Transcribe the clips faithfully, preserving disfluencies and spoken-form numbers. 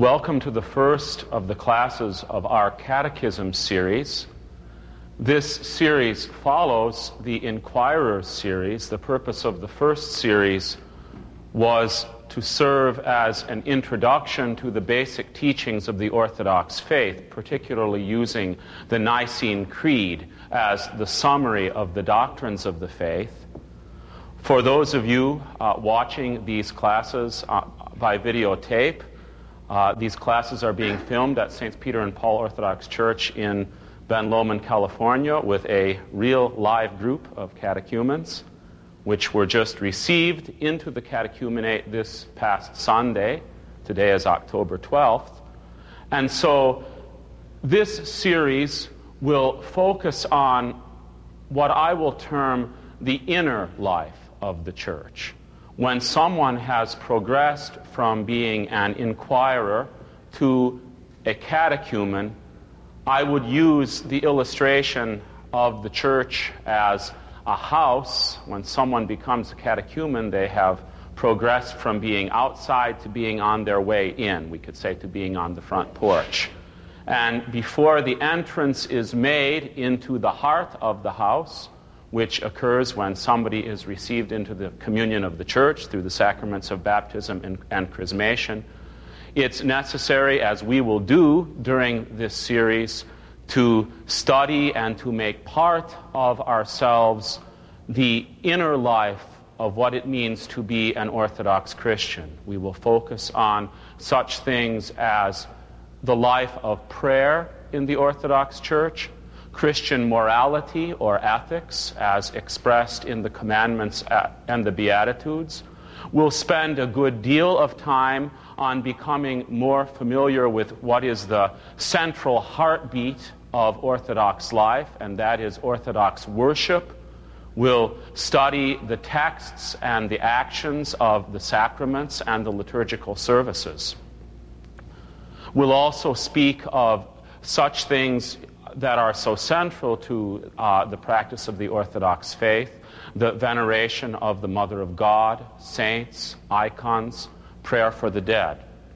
Welcome to the first of the classes of our Catechism series. This series follows the Inquirer series. The purpose of the first series was to serve as an introduction to the basic teachings of the Orthodox faith, particularly using the Nicene Creed as the summary of the doctrines of the faith. For those of you uh, watching these classes uh, by videotape, Uh, these classes are being filmed at Saint Peter and Paul Orthodox Church in Ben Lomond, California, with a real live group of catechumens, which were just received into the catechumenate this past Sunday. Today is October twelfth. And so this series will focus on what I will term the inner life of the church. When someone has progressed from being an inquirer to a catechumen, I would use the illustration of the church as a house. When someone becomes a catechumen, they have progressed from being outside to being on their way in. We could say to being on the front porch. And before the entrance is made into the heart of the house, which occurs when somebody is received into the communion of the church through the sacraments of baptism and, and chrismation, it's necessary, as we will do during this series, to study and to make part of ourselves the inner life of what it means to be an Orthodox Christian. We will focus on such things as the life of prayer in the Orthodox Church, Christian morality or ethics as expressed in the commandments and the Beatitudes. We'll spend a good deal of time on becoming more familiar with what is the central heartbeat of Orthodox life, and that is Orthodox worship. We'll study the texts and the actions of the sacraments and the liturgical services. We'll also speak of such things that are so central to uh, the practice of the Orthodox faith, the veneration of the Mother of God, saints, icons, prayer for the dead.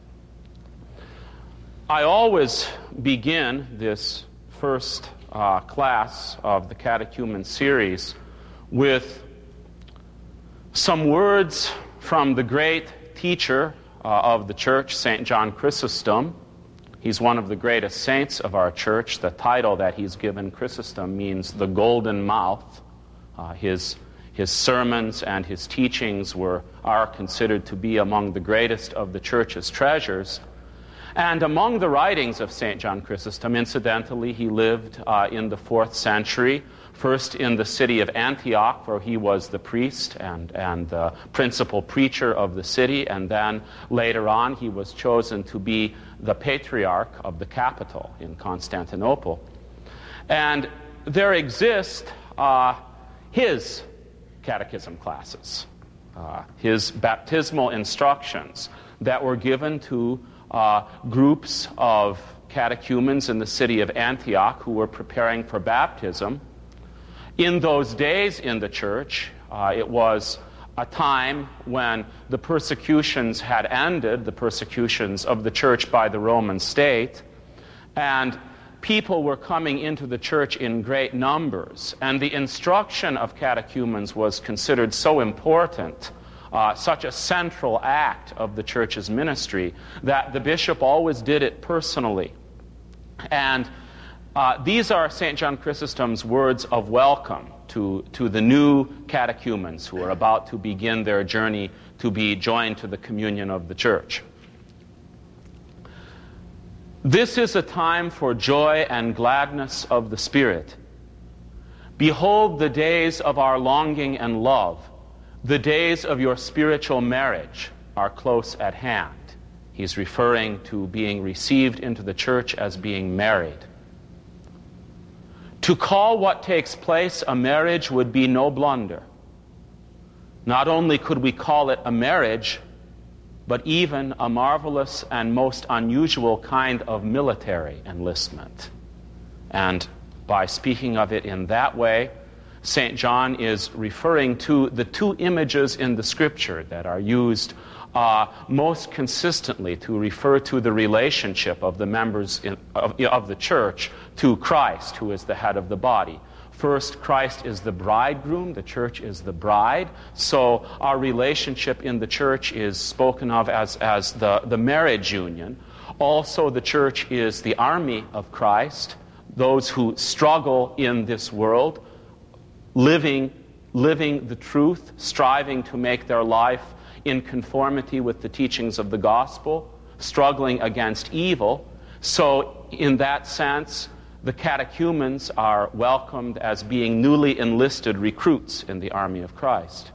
I always begin this first uh, class of the Catechumen series with some words from the great teacher uh, of the church, Saint John Chrysostom. He's one of the greatest saints of our church. The title that he's given, Chrysostom, means the golden mouth. Uh, his, his sermons and his teachings were, are considered to be among the greatest of the church's treasures. And among the writings of Saint John Chrysostom, incidentally, he lived uh, in the fourth century, first in the city of Antioch, where he was the priest and, and the principal preacher of the city, and then later on he was chosen to be the patriarch of the capital in Constantinople. And there exist uh, his catechism classes, uh, his baptismal instructions that were given to uh, groups of catechumens in the city of Antioch who were preparing for baptism. In those days in the church, uh, it was a time when the persecutions had ended, the persecutions of the church by the Roman state, and people were coming into the church in great numbers. And the instruction of catechumens was considered so important, uh, such a central act of the church's ministry, that the bishop always did it personally. And Uh, these are Saint John Chrysostom's words of welcome to, to the new catechumens who are about to begin their journey to be joined to the communion of the church. This is a time for joy and gladness of the Spirit. Behold the days of our longing and love. The days of your spiritual marriage are close at hand. He's referring to being received into the church as being married. To call what takes place a marriage would be no blunder. Not only could we call it a marriage, but even a marvelous and most unusual kind of military enlistment. And by speaking of it in that way, Saint John is referring to the two images in the Scripture that are used uh, most consistently to refer to the relationship of the members in, of, of the church to Christ, who is the head of the body. First, Christ is the bridegroom, the church is the bride. So our relationship in the church is spoken of as, as the, the marriage union. Also, the church is the army of Christ, those who struggle in this world, living, living the truth, striving to make their life in conformity with the teachings of the gospel, struggling against evil. So, in that sense, the catechumens are welcomed as being newly enlisted recruits in the army of Christ.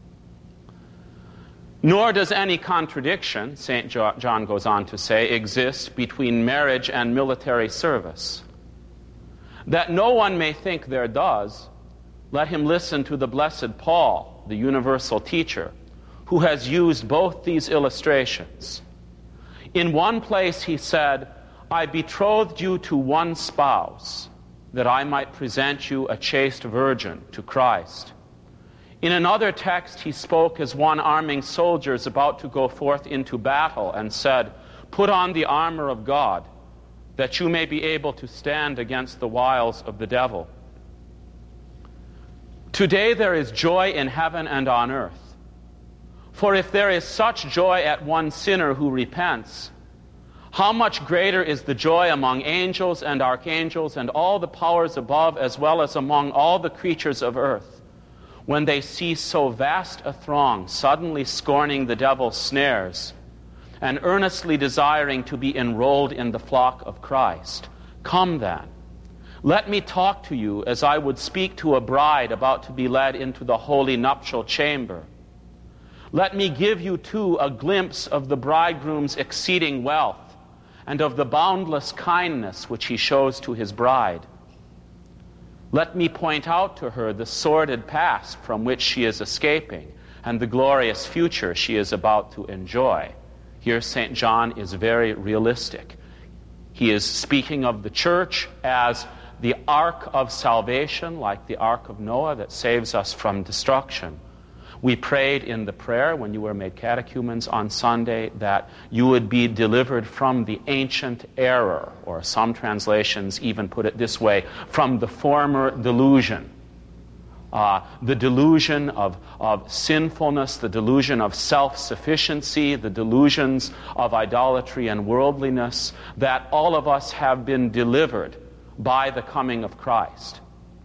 Nor does any contradiction, Saint John goes on to say, exist between marriage and military service. That no one may think there does, let him listen to the blessed Paul, the universal teacher, who has used both these illustrations. In one place he said, I betrothed you to one spouse, that I might present you a chaste virgin to Christ. In another text, he spoke as one arming soldiers about to go forth into battle and said, put on the armor of God, that you may be able to stand against the wiles of the devil. Today there is joy in heaven and on earth. For if there is such joy at one sinner who repents, how much greater is the joy among angels and archangels and all the powers above, as well as among all the creatures of earth, when they see so vast a throng suddenly scorning the devil's snares and earnestly desiring to be enrolled in the flock of Christ. Come then, let me talk to you as I would speak to a bride about to be led into the holy nuptial chamber. Let me give you too a glimpse of the bridegroom's exceeding wealth and of the boundless kindness which he shows to his bride. Let me point out to her the sordid past from which she is escaping and the glorious future she is about to enjoy. Here Saint John is very realistic. He is speaking of the church as the ark of salvation, like the ark of Noah that saves us from destruction. We prayed in the prayer when you were made catechumens on Sunday that you would be delivered from the ancient error, or some translations even put it this way, from the former delusion. Uh, the delusion of, of sinfulness, the delusion of self-sufficiency, the delusions of idolatry and worldliness, that all of us have been delivered by the coming of Christ.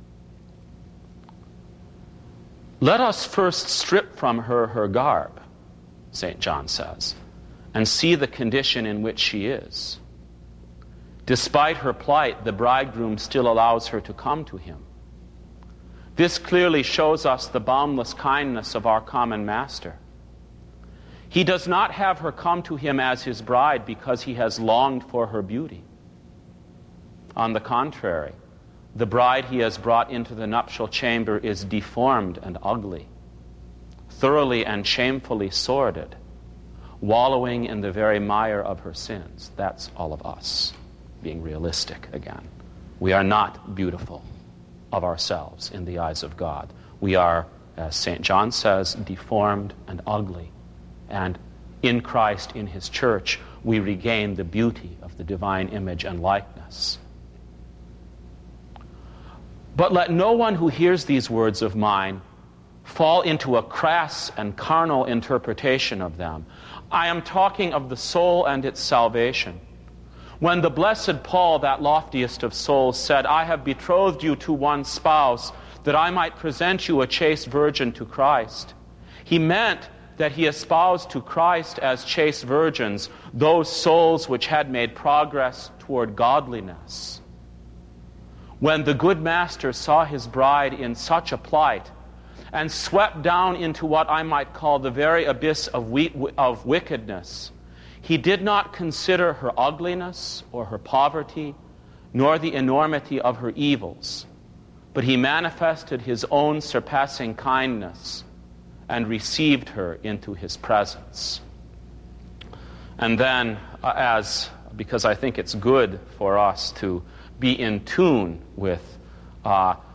Let us first strip from her her garb, Saint John says, and see the condition in which she is. Despite her plight, the bridegroom still allows her to come to him. This clearly shows us the boundless kindness of our common Master. He does not have her come to him as his bride because he has longed for her beauty. On the contrary, the bride he has brought into the nuptial chamber is deformed and ugly, thoroughly and shamefully sordid, wallowing in the very mire of her sins. That's all of us, being realistic again. We are not beautiful of ourselves in the eyes of God. We are, as Saint John says, deformed and ugly. And in Christ, in his church, we regain the beauty of the divine image and likeness. But let no one who hears these words of mine fall into a crass and carnal interpretation of them. I am talking of the soul and its salvation. When the blessed Paul, that loftiest of souls, said, I have betrothed you to one spouse, that I might present you a chaste virgin to Christ, he meant that he espoused to Christ as chaste virgins those souls which had made progress toward godliness. When the good Master saw his bride in such a plight and swept down into what I might call the very abyss of, we- of wickedness, he did not consider her ugliness or her poverty, nor the enormity of her evils, but he manifested his own surpassing kindness and received her into his presence. And then, uh, as because I think it's good for us to be in tune with uh,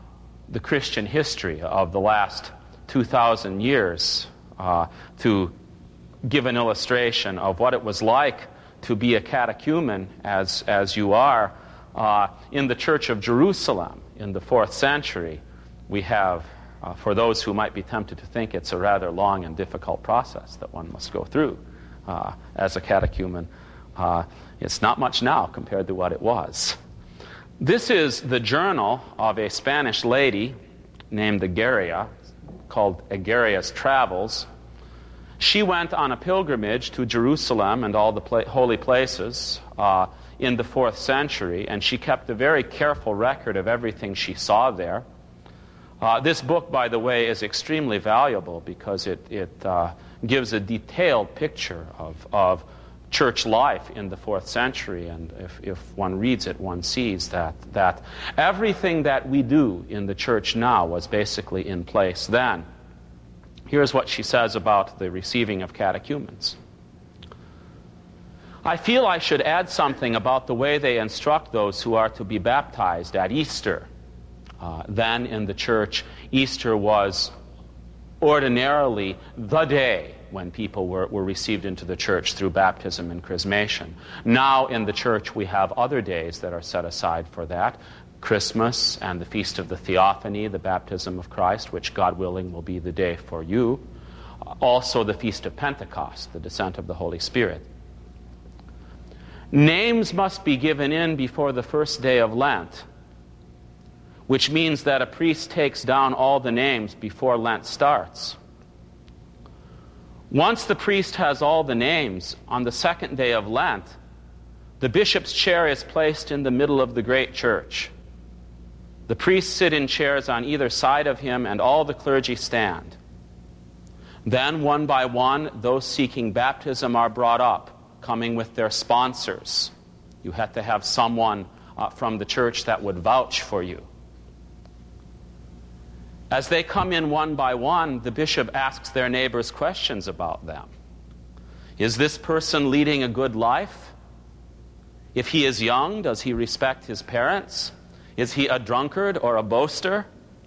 the Christian history of the last two thousand years uh, to give an illustration of what it was like to be a catechumen as, as you are. Uh, in the Church of Jerusalem in the fourth century, we have, uh, for those who might be tempted to think it's a rather long and difficult process that one must go through uh, as a catechumen, uh, it's not much now compared to what it was. This is the journal of a Spanish lady named Egeria, called Egeria's Travels. She went on a pilgrimage to Jerusalem and all the pla- holy places uh, in the fourth century, and she kept a very careful record of everything she saw there. Uh, this book, by the way, is extremely valuable because it, it uh, gives a detailed picture of, of church life in the fourth century, and if, if one reads it, one sees that, that everything that we do in the church now was basically in place then. Here's what she says about the receiving of catechumens. I feel I should add something about the way they instruct those who are to be baptized at Easter. Uh, then in the church, Easter was ordinarily the day when people were, were received into the church through baptism and chrismation. Now in the church we have other days that are set aside for that. Christmas and the Feast of the Theophany, the baptism of Christ, which God willing will be the day for you. Uh, also the Feast of Pentecost, the descent of the Holy Spirit. Names must be given in before the first day of Lent, which means that a priest takes down all the names before Lent starts. Once the priest has all the names, on the second day of Lent, the bishop's chair is placed in the middle of the great church. The priests sit in chairs on either side of him, and all the clergy stand. Then, one by one, those seeking baptism are brought up, coming with their sponsors. You had to have someone uh, from the church that would vouch for you. As they come in one by one, the bishop asks their neighbors questions about them. Is this person leading a good life? If he is young, does he respect his parents? Is he a drunkard or a boaster?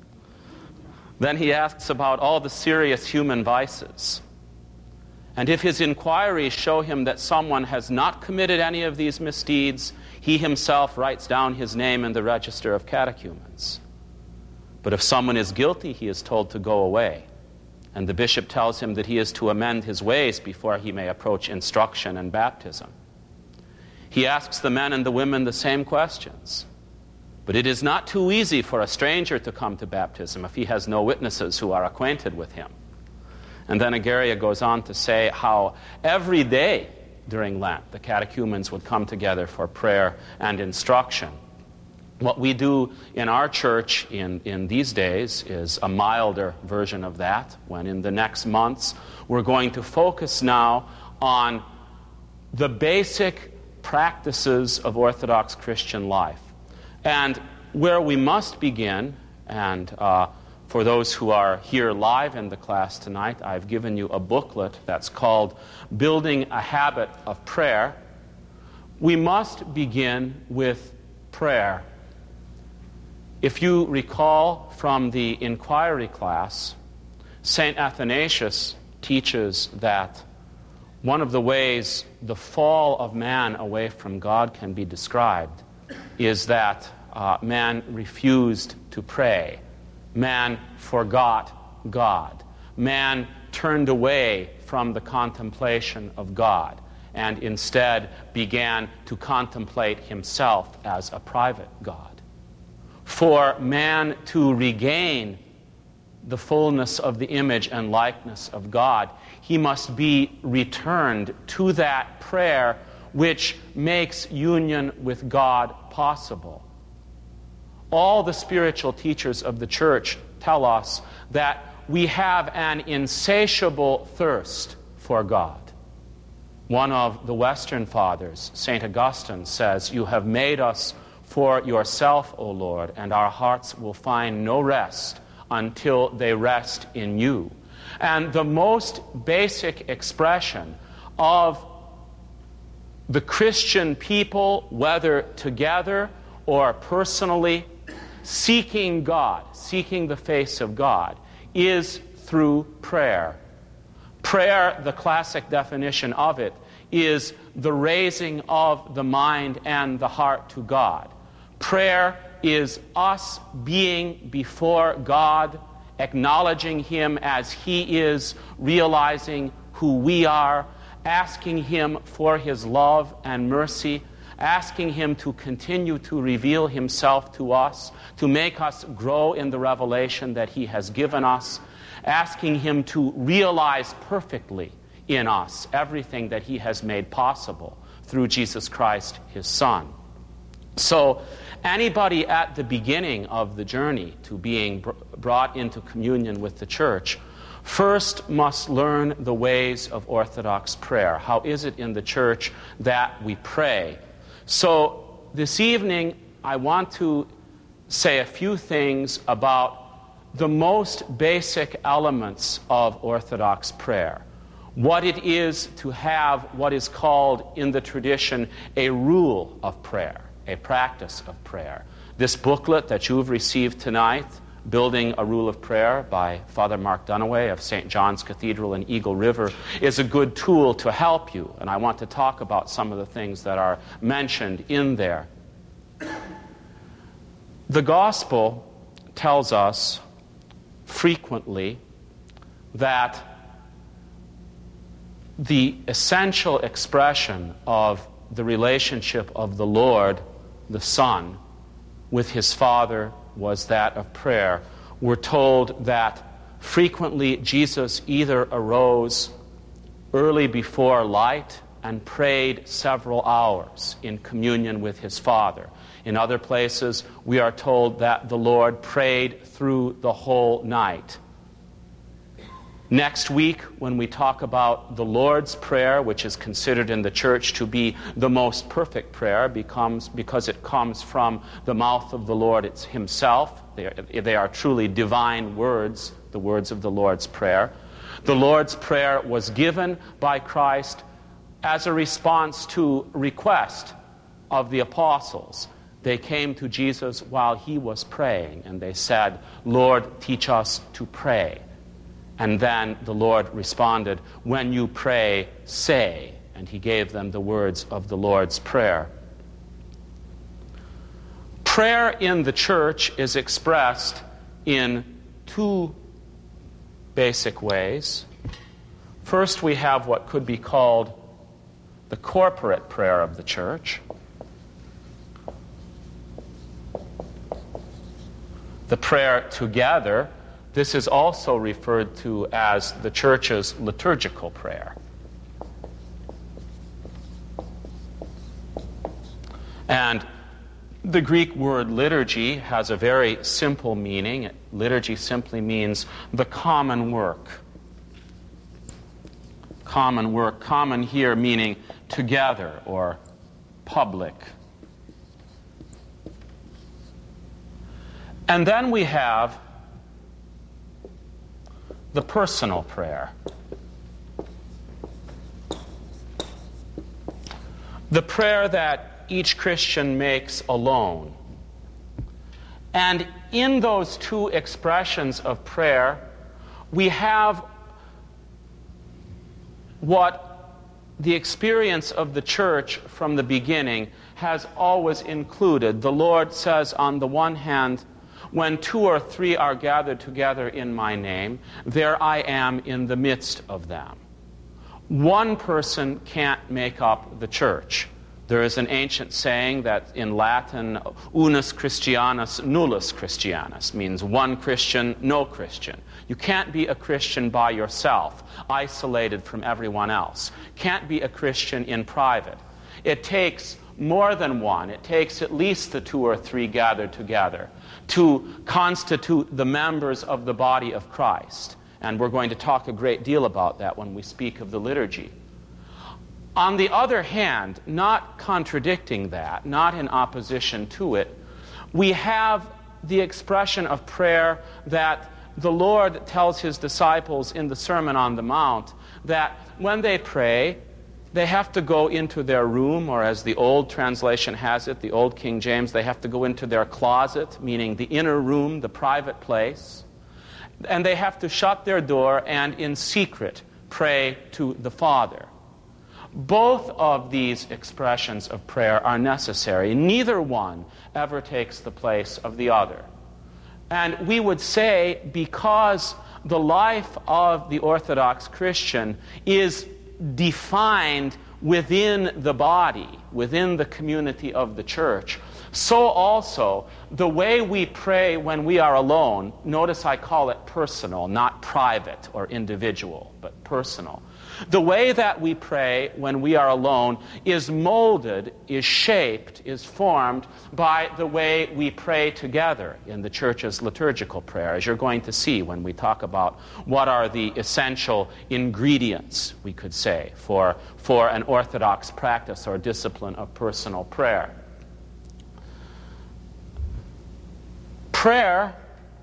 Then he asks about all the serious human vices. And if his inquiries show him that someone has not committed any of these misdeeds, he himself writes down his name in the register of catechumens. But if someone is guilty, he is told to go away. And the bishop tells him that he is to amend his ways before he may approach instruction and baptism. He asks the men and the women the same questions. But it is not too easy for a stranger to come to baptism if he has no witnesses who are acquainted with him. And then Egeria goes on to say how every day during Lent the catechumens would come together for prayer and instruction. What we do in our church in, in these days is a milder version of that, when in the next months we're going to focus now on the basic practices of Orthodox Christian life. And where we must begin, and uh, for those who are here live in the class tonight, I've given you a booklet that's called Building a Habit of Prayer. We must begin with prayer. If you recall from the inquiry class, Saint Athanasius teaches that one of the ways the fall of man away from God can be described is that uh, man refused to pray. Man forgot God. Man turned away from the contemplation of God and instead began to contemplate himself as a private God. For man to regain the fullness of the image and likeness of God, he must be returned to that prayer which makes union with God possible. All the spiritual teachers of the church tell us that we have an insatiable thirst for God. One of the Western fathers, Saint Augustine, says, "You have made us for yourself, O Lord, and our hearts will find no rest until they rest in you." And the most basic expression of the Christian people, whether together or personally, seeking God, seeking the face of God, is through prayer. Prayer, the classic definition of it, is the raising of the mind and the heart to God. Prayer is us being before God, acknowledging Him as He is, realizing who we are, asking Him for His love and mercy, asking Him to continue to reveal Himself to us, to make us grow in the revelation that He has given us, asking Him to realize perfectly in us everything that He has made possible through Jesus Christ, His Son. So anybody at the beginning of the journey to being br- brought into communion with the church first must learn the ways of Orthodox prayer. How is it in the church that we pray? So this evening I want to say a few things about the most basic elements of Orthodox prayer. What it is to have what is called in the tradition a rule of prayer, a practice of prayer. This booklet that you've received tonight, Building a Rule of Prayer by Father Mark Dunaway of Saint John's Cathedral in Eagle River, is a good tool to help you. And I want to talk about some of the things that are mentioned in there. The Gospel tells us frequently that the essential expression of the relationship of the Lord, the Son, with His Father was that of prayer. We're told that frequently Jesus either arose early before light and prayed several hours in communion with His Father. In other places, we are told that the Lord prayed through the whole night. Next week, when we talk about the Lord's Prayer, which is considered in the church to be the most perfect prayer, becomes because it comes from the mouth of the Lord it's Himself. They are, they are truly divine words, the words of the Lord's Prayer. The Lord's Prayer was given by Christ as a response to request of the apostles. They came to Jesus while He was praying, and they said, "Lord, teach us to pray." And then the Lord responded, "When you pray, say." And He gave them the words of the Lord's Prayer. Prayer in the church is expressed in two basic ways. First, we have what could be called the corporate prayer of the church. The prayer together. This is also referred to as the church's liturgical prayer. And the Greek word liturgy has a very simple meaning. Liturgy simply means the common work. Common work. Common here meaning together or public. And then we have the personal prayer. The prayer that each Christian makes alone. And in those two expressions of prayer, we have what the experience of the church from the beginning has always included. The Lord says, on the one hand, when two or three are gathered together in my name, there I am in the midst of them. One person can't make up the church. There is an ancient saying that in Latin, unus Christianus nullus Christianus, means one Christian, no Christian. You can't be a Christian by yourself, isolated from everyone else. Can't be a Christian in private. It takes more than one. It takes at least the two or three gathered together to constitute the members of the body of Christ. And we're going to talk a great deal about that when we speak of the liturgy. On the other hand, not contradicting that, not in opposition to it, we have the expression of prayer that the Lord tells His disciples in the Sermon on the Mount, that when they pray, they have to go into their room, or as the old translation has it, the old King James, they have to go into their closet, meaning the inner room, the private place. And they have to shut their door and in secret pray to the Father. Both of these expressions of prayer are necessary. Neither one ever takes the place of the other. And we would say, because the life of the Orthodox Christian is defined within the body, within the community of the church, so also the way we pray when we are alone, notice I call it personal, not private or individual, but personal. The way that we pray when we are alone is molded, is shaped, is formed by the way we pray together in the church's liturgical prayer, as you're going to see when we talk about what are the essential ingredients, we could say, for, for an orthodox practice or discipline of personal prayer. Prayer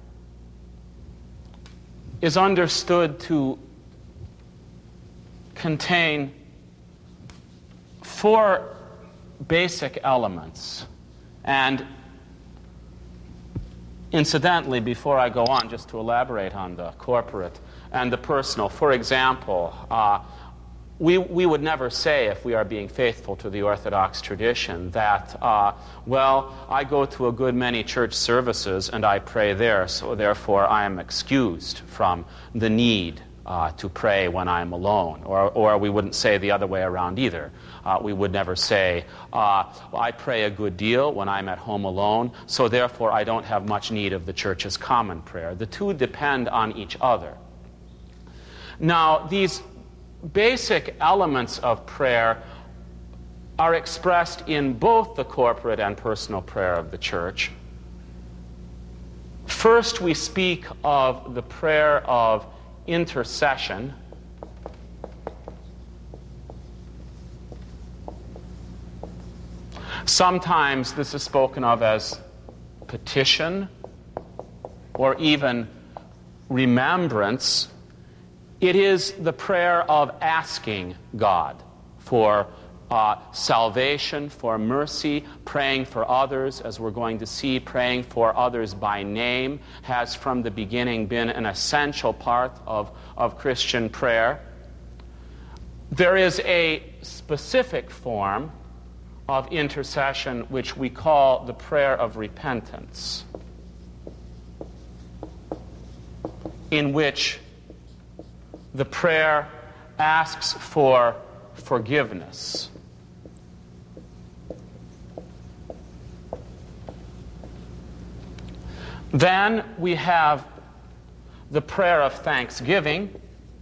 is understood to contain four basic elements. And incidentally, before I go on, just to elaborate on the corporate and the personal, for example, uh, we, we would never say, if we are being faithful to the Orthodox tradition, that, uh, well, I go to a good many church services and I pray there, so therefore I am excused from the need Uh, to pray when I'm alone. Or, or we wouldn't say the other way around either. Uh, we would never say, uh, well, I pray a good deal when I'm at home alone, so therefore I don't have much need of the church's common prayer. The two depend on each other. Now, these basic elements of prayer are expressed in both the corporate and personal prayer of the church. First, we speak of the prayer of intercession. Sometimes this is spoken of as petition or even remembrance. It is the prayer of asking God for uh, salvation, for mercy, praying for others, as we're going to see, praying for others by name has from the beginning been an essential part of, of Christian prayer. There is a specific form of intercession which we call the prayer of repentance, in which the prayer asks for forgiveness. Then we have the prayer of thanksgiving,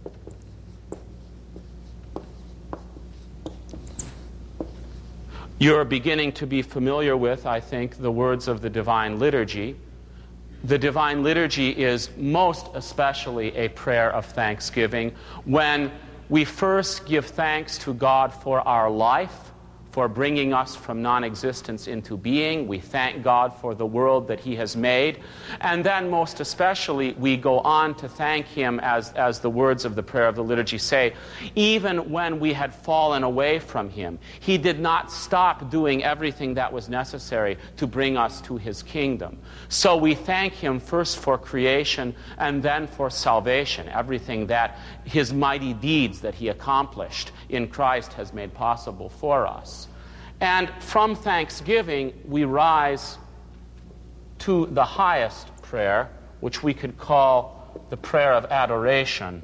you're beginning to be familiar with, I think, the words of the Divine Liturgy. The Divine Liturgy is most especially a prayer of thanksgiving when we first give thanks to God for our life, for bringing us from non-existence into being. We thank God for the world that He has made. And then most especially, we go on to thank Him, as, as the words of the prayer of the liturgy say, even when we had fallen away from Him. He did not stop doing everything that was necessary to bring us to His kingdom. So we thank Him first for creation and then for salvation, everything that His mighty deeds that He accomplished in Christ has made possible for us. And from thanksgiving, we rise to the highest prayer, which we could call the prayer of adoration.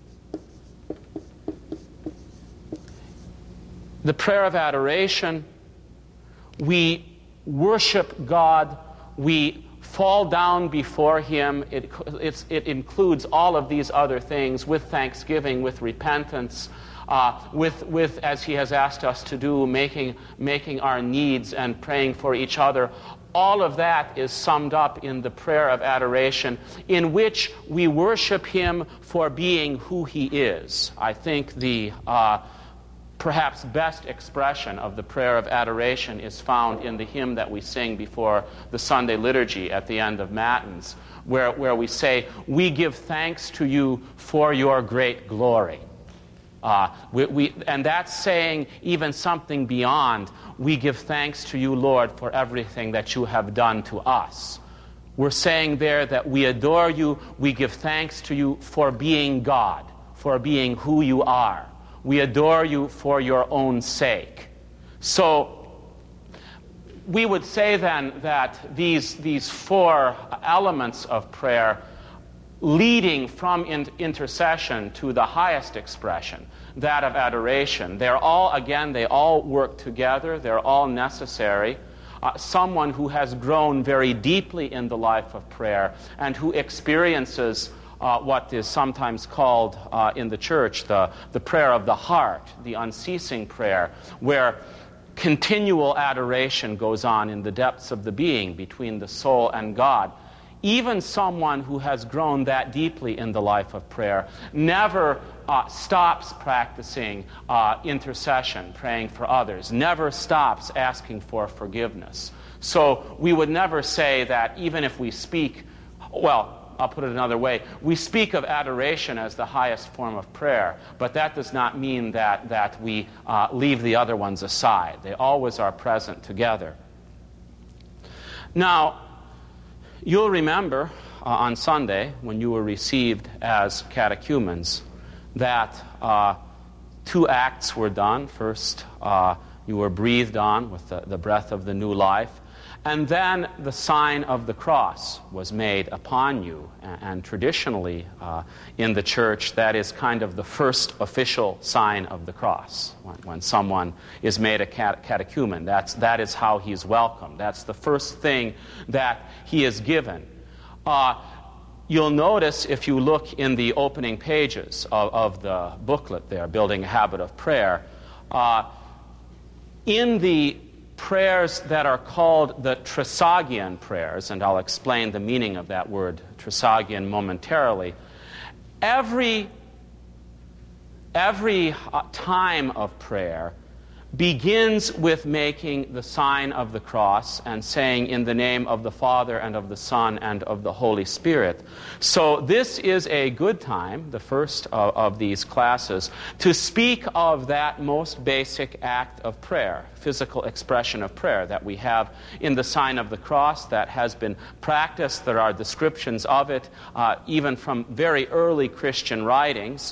The prayer of adoration, we worship God, we fall down before Him. It, it's, it includes all of these other things with thanksgiving, with repentance, Uh, with, with, as He has asked us to do, making, making our needs and praying for each other. All of that is summed up in the prayer of adoration, in which we worship Him for being who He is. I think the uh, perhaps best expression of the prayer of adoration is found in the hymn that we sing before the Sunday liturgy at the end of Matins, where, where we say, "We give thanks to You for Your great glory." Uh, we, we, and that's saying even something beyond, we give thanks to you, Lord, for everything that you have done to us. We're saying there that we adore you, we give thanks to you for being God, for being who you are. We adore you for your own sake. So we would say then that these, these four elements of prayer, leading from in- intercession to the highest expression, that of adoration, they're all, again, they all work together, they're all necessary. Uh, someone who has grown very deeply in the life of prayer and who experiences uh, what is sometimes called uh, in the church the, the prayer of the heart, the unceasing prayer, where continual adoration goes on in the depths of the being between the soul and God. Even someone who has grown that deeply in the life of prayer never uh, stops practicing uh, intercession, praying for others, never stops asking for forgiveness. So we would never say that even if we speak, well, I'll put it another way, we speak of adoration as the highest form of prayer, but that does not mean that, that we uh, leave the other ones aside. They always are present together. Now, you'll remember uh, on Sunday, when you were received as catechumens, that uh, two acts were done. First, uh, you were breathed on with the, the breath of the new life, and then the sign of the cross was made upon you. And, and traditionally, uh, in the church, that is kind of the first official sign of the cross. When, when someone is made a cate- catechumen, that's, that is how he's welcomed. That's the first thing that he is given. Uh, you'll notice, if you look in the opening pages of, of the booklet there, Building a Habit of Prayer, uh, in the prayers that are called the Trisagion prayers, and I'll explain the meaning of that word Trisagion momentarily, every, every uh, time of prayer begins with making the sign of the cross and saying, in the name of the Father and of the Son and of the Holy Spirit. So this is a good time, the first of, of these classes, to speak of that most basic act of prayer, physical expression of prayer that we have in the sign of the cross that has been practiced. There are descriptions of it, uh, even from very early Christian writings.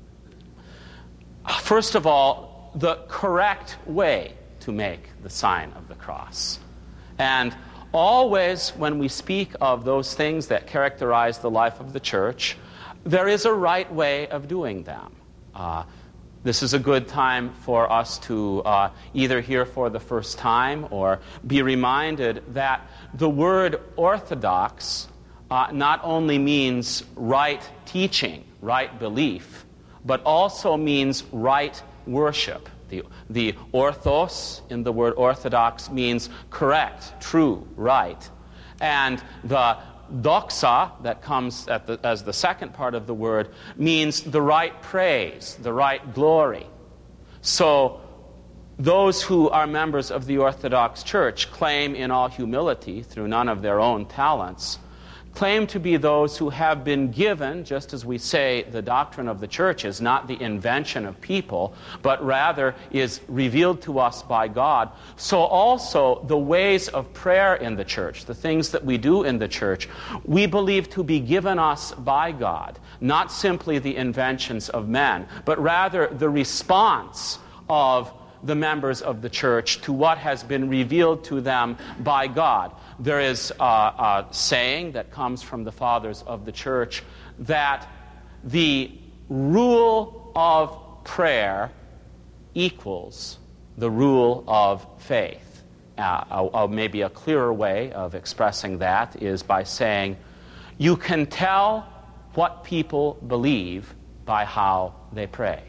First of all, the correct way to make the sign of the cross. And always when we speak of those things that characterize the life of the church, there is a right way of doing them. Uh, this is a good time for us to uh, either hear for the first time or be reminded that the word orthodox uh, not only means right teaching, right belief, but also means right worship. The, the orthos in the word orthodox means correct, true, right. And the doxa that comes at the, as the second part of the word means the right praise, the right glory. So those who are members of the Orthodox Church claim in all humility, through none of their own talents, claim to be those who have been given, just as we say the doctrine of the church is not the invention of people, but rather is revealed to us by God. So also the ways of prayer in the church, the things that we do in the church, we believe to be given us by God, not simply the inventions of men, but rather the response of the members of the church to what has been revealed to them by God. There is a, a saying that comes from the fathers of the church that the rule of prayer equals the rule of faith. Uh, uh, maybe a clearer way of expressing that is by saying, you can tell what people believe by how they pray.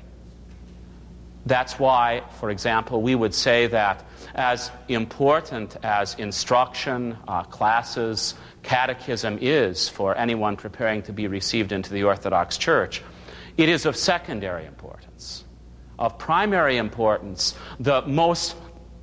That's why, for example, we would say that as important as instruction, uh, classes, catechism is for anyone preparing to be received into the Orthodox Church, it is of secondary importance. Of primary importance, the most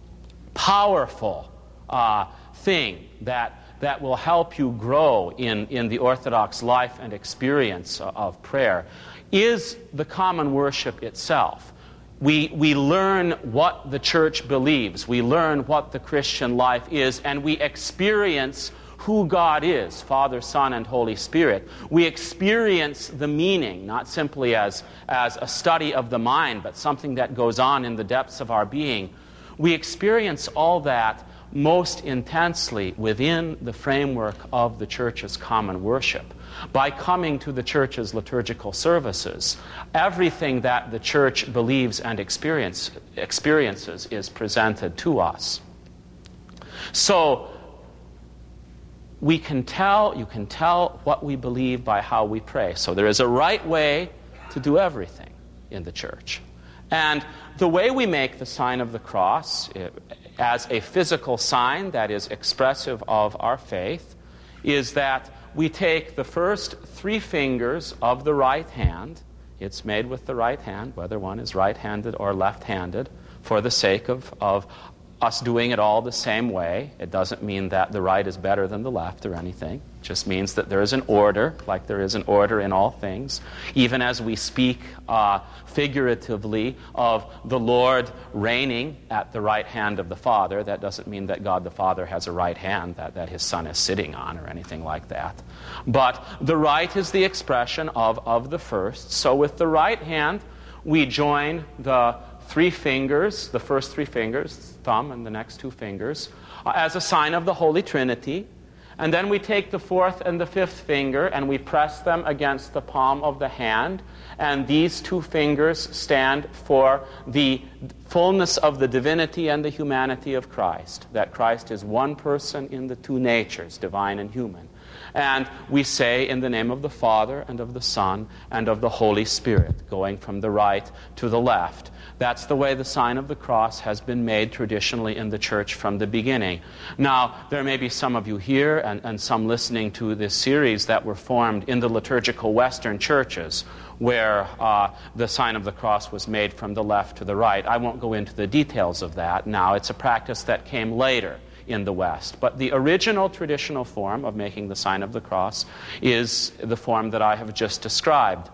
powerful uh, thing that, that will help you grow in, in the Orthodox life and experience of prayer is the common worship itself. We, we learn what the church believes. We learn what the Christian life is, and we experience who God is, Father, Son, and Holy Spirit. We experience the meaning, not simply as, as a study of the mind, but something that goes on in the depths of our being. We experience all that most intensely within the framework of the church's common worship. By coming to the church's liturgical services, everything that the church believes and experience, experiences is presented to us. So, we can tell, you can tell what we believe by how we pray. So there is a right way to do everything in the church. And the way we make the sign of the cross as a physical sign that is expressive of our faith is that we take the first three fingers of the right hand. It's made with the right hand, whether one is right-handed or left-handed, for the sake of, of us doing it all the same way. It doesn't mean that the right is better than the left or anything. It just means that there is an order, like there is an order in all things. Even as we speak uh, figuratively of the Lord reigning at the right hand of the Father, that doesn't mean that God the Father has a right hand that, that his Son is sitting on or anything like that. But the right is the expression of, of the first. So with the right hand, we join the three fingers, the first three fingers, thumb and the next two fingers, uh, as a sign of the Holy Trinity. And then we take the fourth and the fifth finger and we press them against the palm of the hand. And these two fingers stand for the fullness of the divinity and the humanity of Christ. That Christ is one person in the two natures, divine and human. And we say in the name of the Father and of the Son and of the Holy Spirit, going from the right to the left. That's the way the sign of the cross has been made traditionally in the church from the beginning. Now, there may be some of you here and, and some listening to this series that were formed in the liturgical Western churches where uh, the sign of the cross was made from the left to the right. I won't go into the details of that now. It's a practice that came later in the West. But the original traditional form of making the sign of the cross is the form that I have just described.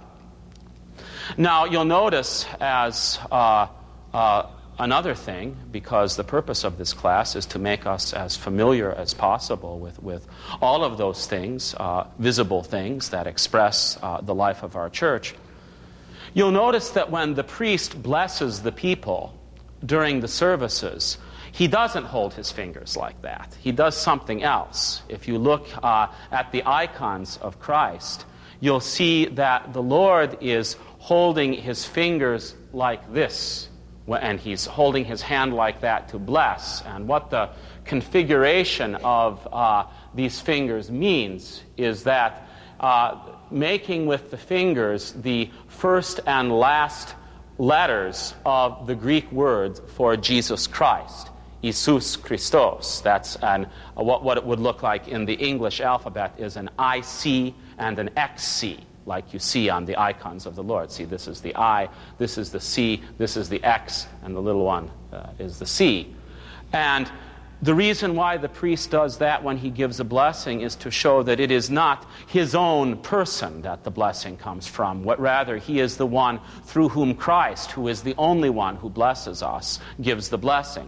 Now, you'll notice as uh, uh, another thing, because the purpose of this class is to make us as familiar as possible with, with all of those things, uh, visible things that express uh, the life of our church, you'll notice that when the priest blesses the people during the services, he doesn't hold his fingers like that. He does something else. If you look uh, at the icons of Christ, you'll see that the Lord is holding his fingers like this, and he's holding his hand like that to bless. And what the configuration of uh, these fingers means is that uh, making with the fingers the first and last letters of the Greek word for Jesus Christ, Jesus Christos. That's an, uh, what, what it would look like in the English alphabet is an I C and an X C. Like you see on the icons of the Lord. See, this is the I, this is the C, this is the X, and the little one uh, is the C. And the reason why the priest does that when he gives a blessing is to show that it is not his own person that the blessing comes from. What, rather, he is the one through whom Christ, who is the only one who blesses us, gives the blessing.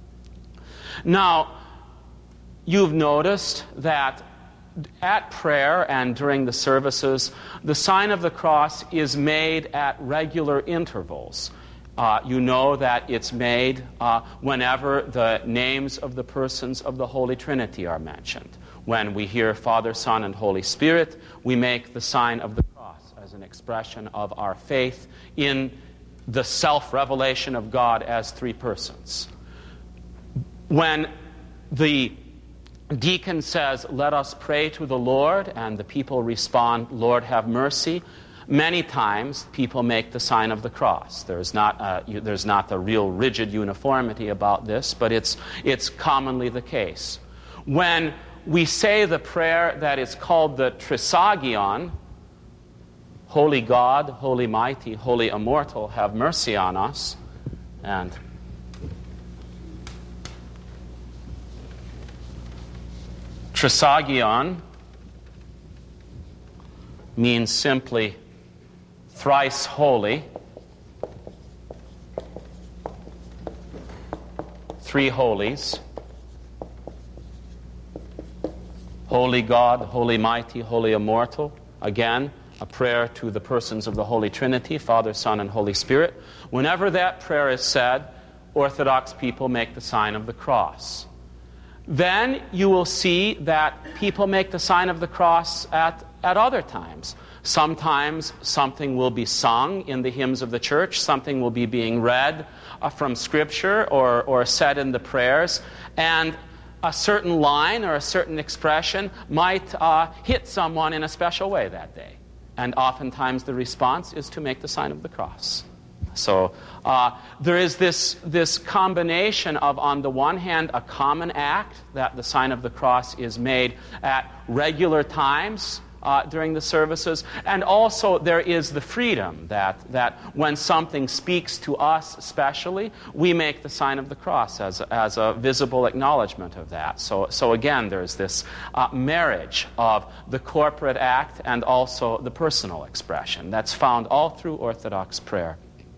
Now, you've noticed that at prayer and during the services, the sign of the cross is made at regular intervals. Uh, you know that it's made uh, whenever the names of the persons of the Holy Trinity are mentioned. When we hear Father, Son, and Holy Spirit, we make the sign of the cross as an expression of our faith in the self-revelation of God as three persons. When the deacon says, "Let us pray to the Lord," and the people respond, "Lord, have mercy," many times people make the sign of the cross. There's not a, there's not a real rigid uniformity about this, but it's, it's commonly the case. When we say the prayer that is called the Trisagion, Holy God, Holy Mighty, Holy Immortal, have mercy on us, and Trisagion means simply thrice holy, three holies, holy God, holy mighty, holy immortal. Again, a prayer to the persons of the Holy Trinity, Father, Son, and Holy Spirit. Whenever that prayer is said, Orthodox people make the sign of the cross. Then you will see that people make the sign of the cross at, at other times. Sometimes something will be sung in the hymns of the church, something will be being read uh, from Scripture or, or said in the prayers, and a certain line or a certain expression might uh, hit someone in a special way that day. And oftentimes the response is to make the sign of the cross. So uh, there is this, this combination of, on the one hand, a common act, that the sign of the cross is made at regular times uh, during the services, and also there is the freedom that, that when something speaks to us especially, we make the sign of the cross as, as a visible acknowledgement of that. So, so again, there's this uh, marriage of the corporate act and also the personal expression that's found all through Orthodox prayer.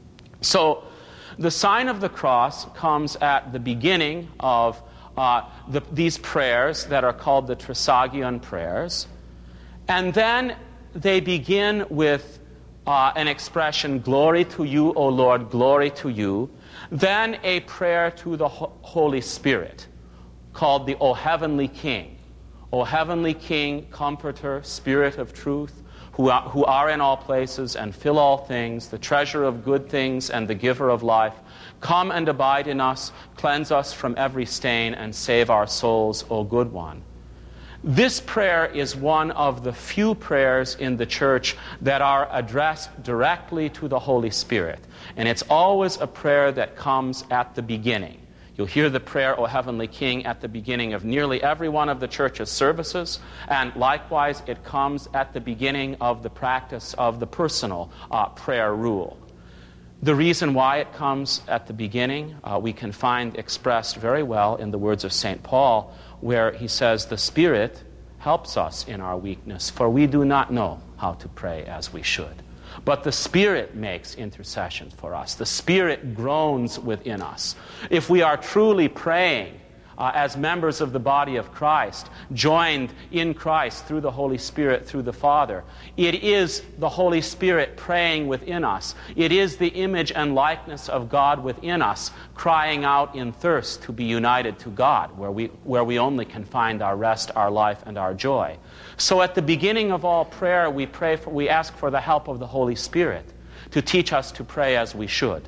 So the sign of the cross comes at the beginning of uh, the, these prayers that are called the Trisagion prayers. And then they begin with uh, an expression, glory to you, O Lord, glory to you. Then a prayer to the Ho- Holy Spirit called the O Heavenly King. O Heavenly King, Comforter, Spirit of truth, who are, who are in all places and fill all things, the treasure of good things and the giver of life, come and abide in us, cleanse us from every stain, and save our souls, O Good One. This prayer is one of the few prayers in the church that are addressed directly to the Holy Spirit. And it's always a prayer that comes at the beginning. You'll hear the prayer, O Heavenly King, at the beginning of nearly every one of the church's services. And likewise, it comes at the beginning of the practice of the personal uh, prayer rule. The reason why it comes at the beginning, uh, we can find expressed very well in the words of Saint Paul, where he says, the Spirit helps us in our weakness, for we do not know how to pray as we should. But the Spirit makes intercession for us. The Spirit groans within us. If we are truly praying uh, as members of the body of Christ, joined in Christ through the Holy Spirit, through the Father, it is the Holy Spirit praying within us. It is the image and likeness of God within us, crying out in thirst to be united to God, where we, where we only can find our rest, our life, and our joy. So at the beginning of all prayer, we pray for, we ask for the help of the Holy Spirit to teach us to pray as we should.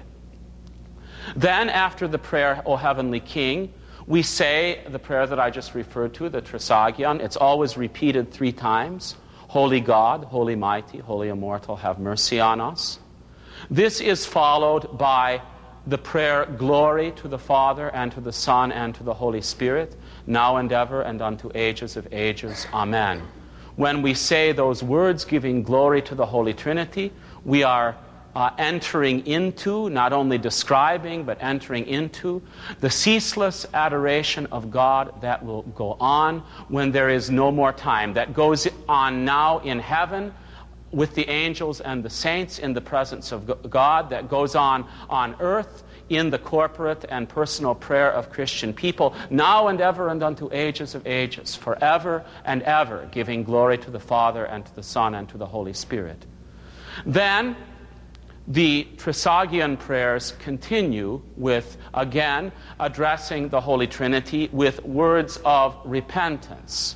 Then after the prayer, O Heavenly King, we say the prayer that I just referred to, the Trisagion. It's always repeated three times. Holy God, holy mighty, holy immortal, have mercy on us. This is followed by the prayer, glory to the Father, and to the Son, and to the Holy Spirit, now and ever, and unto ages of ages. Amen. When we say those words giving glory to the Holy Trinity, we are uh, entering into, not only describing, but entering into the ceaseless adoration of God that will go on when there is no more time, that goes on now in heaven with the angels and the saints in the presence of God, that goes on on earth in the corporate and personal prayer of Christian people, now and ever and unto ages of ages, forever and ever, giving glory to the Father and to the Son and to the Holy Spirit. Then the Trisagion prayers continue with, again, addressing the Holy Trinity with words of repentance.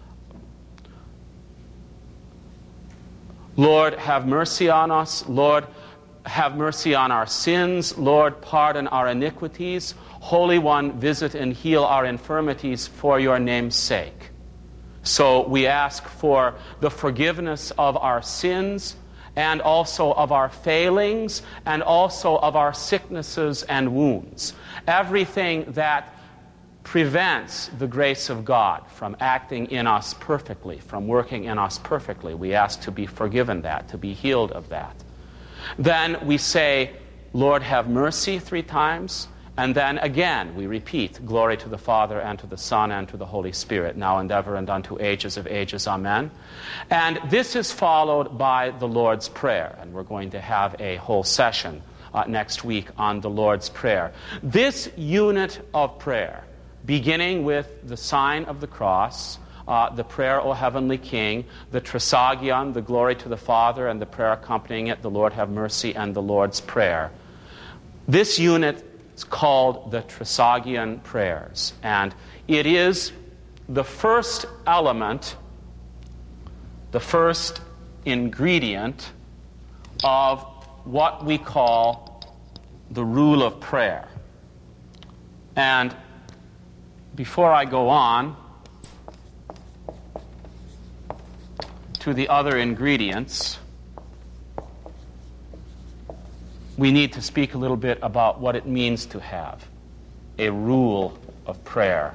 Lord, have mercy on us. Lord, have mercy on our sins. Lord, pardon our iniquities. Holy One, visit and heal our infirmities for your name's sake. So we ask for the forgiveness of our sins, and also of our failings, and also of our sicknesses and wounds. Everything that prevents the grace of God from acting in us perfectly, from working in us perfectly, we ask to be forgiven that, to be healed of that. Then we say, Lord, have mercy three times, And then again, we repeat, glory to the Father, and to the Son, and to the Holy Spirit, now and ever, and unto ages of ages. Amen. And this is followed by the Lord's Prayer. And we're going to have a whole session uh, next week on the Lord's Prayer. This unit of prayer, beginning with the sign of the cross, uh, the prayer, O Heavenly King, the Trisagion, the glory to the Father, and the prayer accompanying it, the Lord have mercy, and the Lord's Prayer. This unit is called the Trisagion prayers, and it is the first element, the first ingredient of what we call the rule of prayer. And before I go on to the other ingredients, we need to speak a little bit about what it means to have a rule of prayer.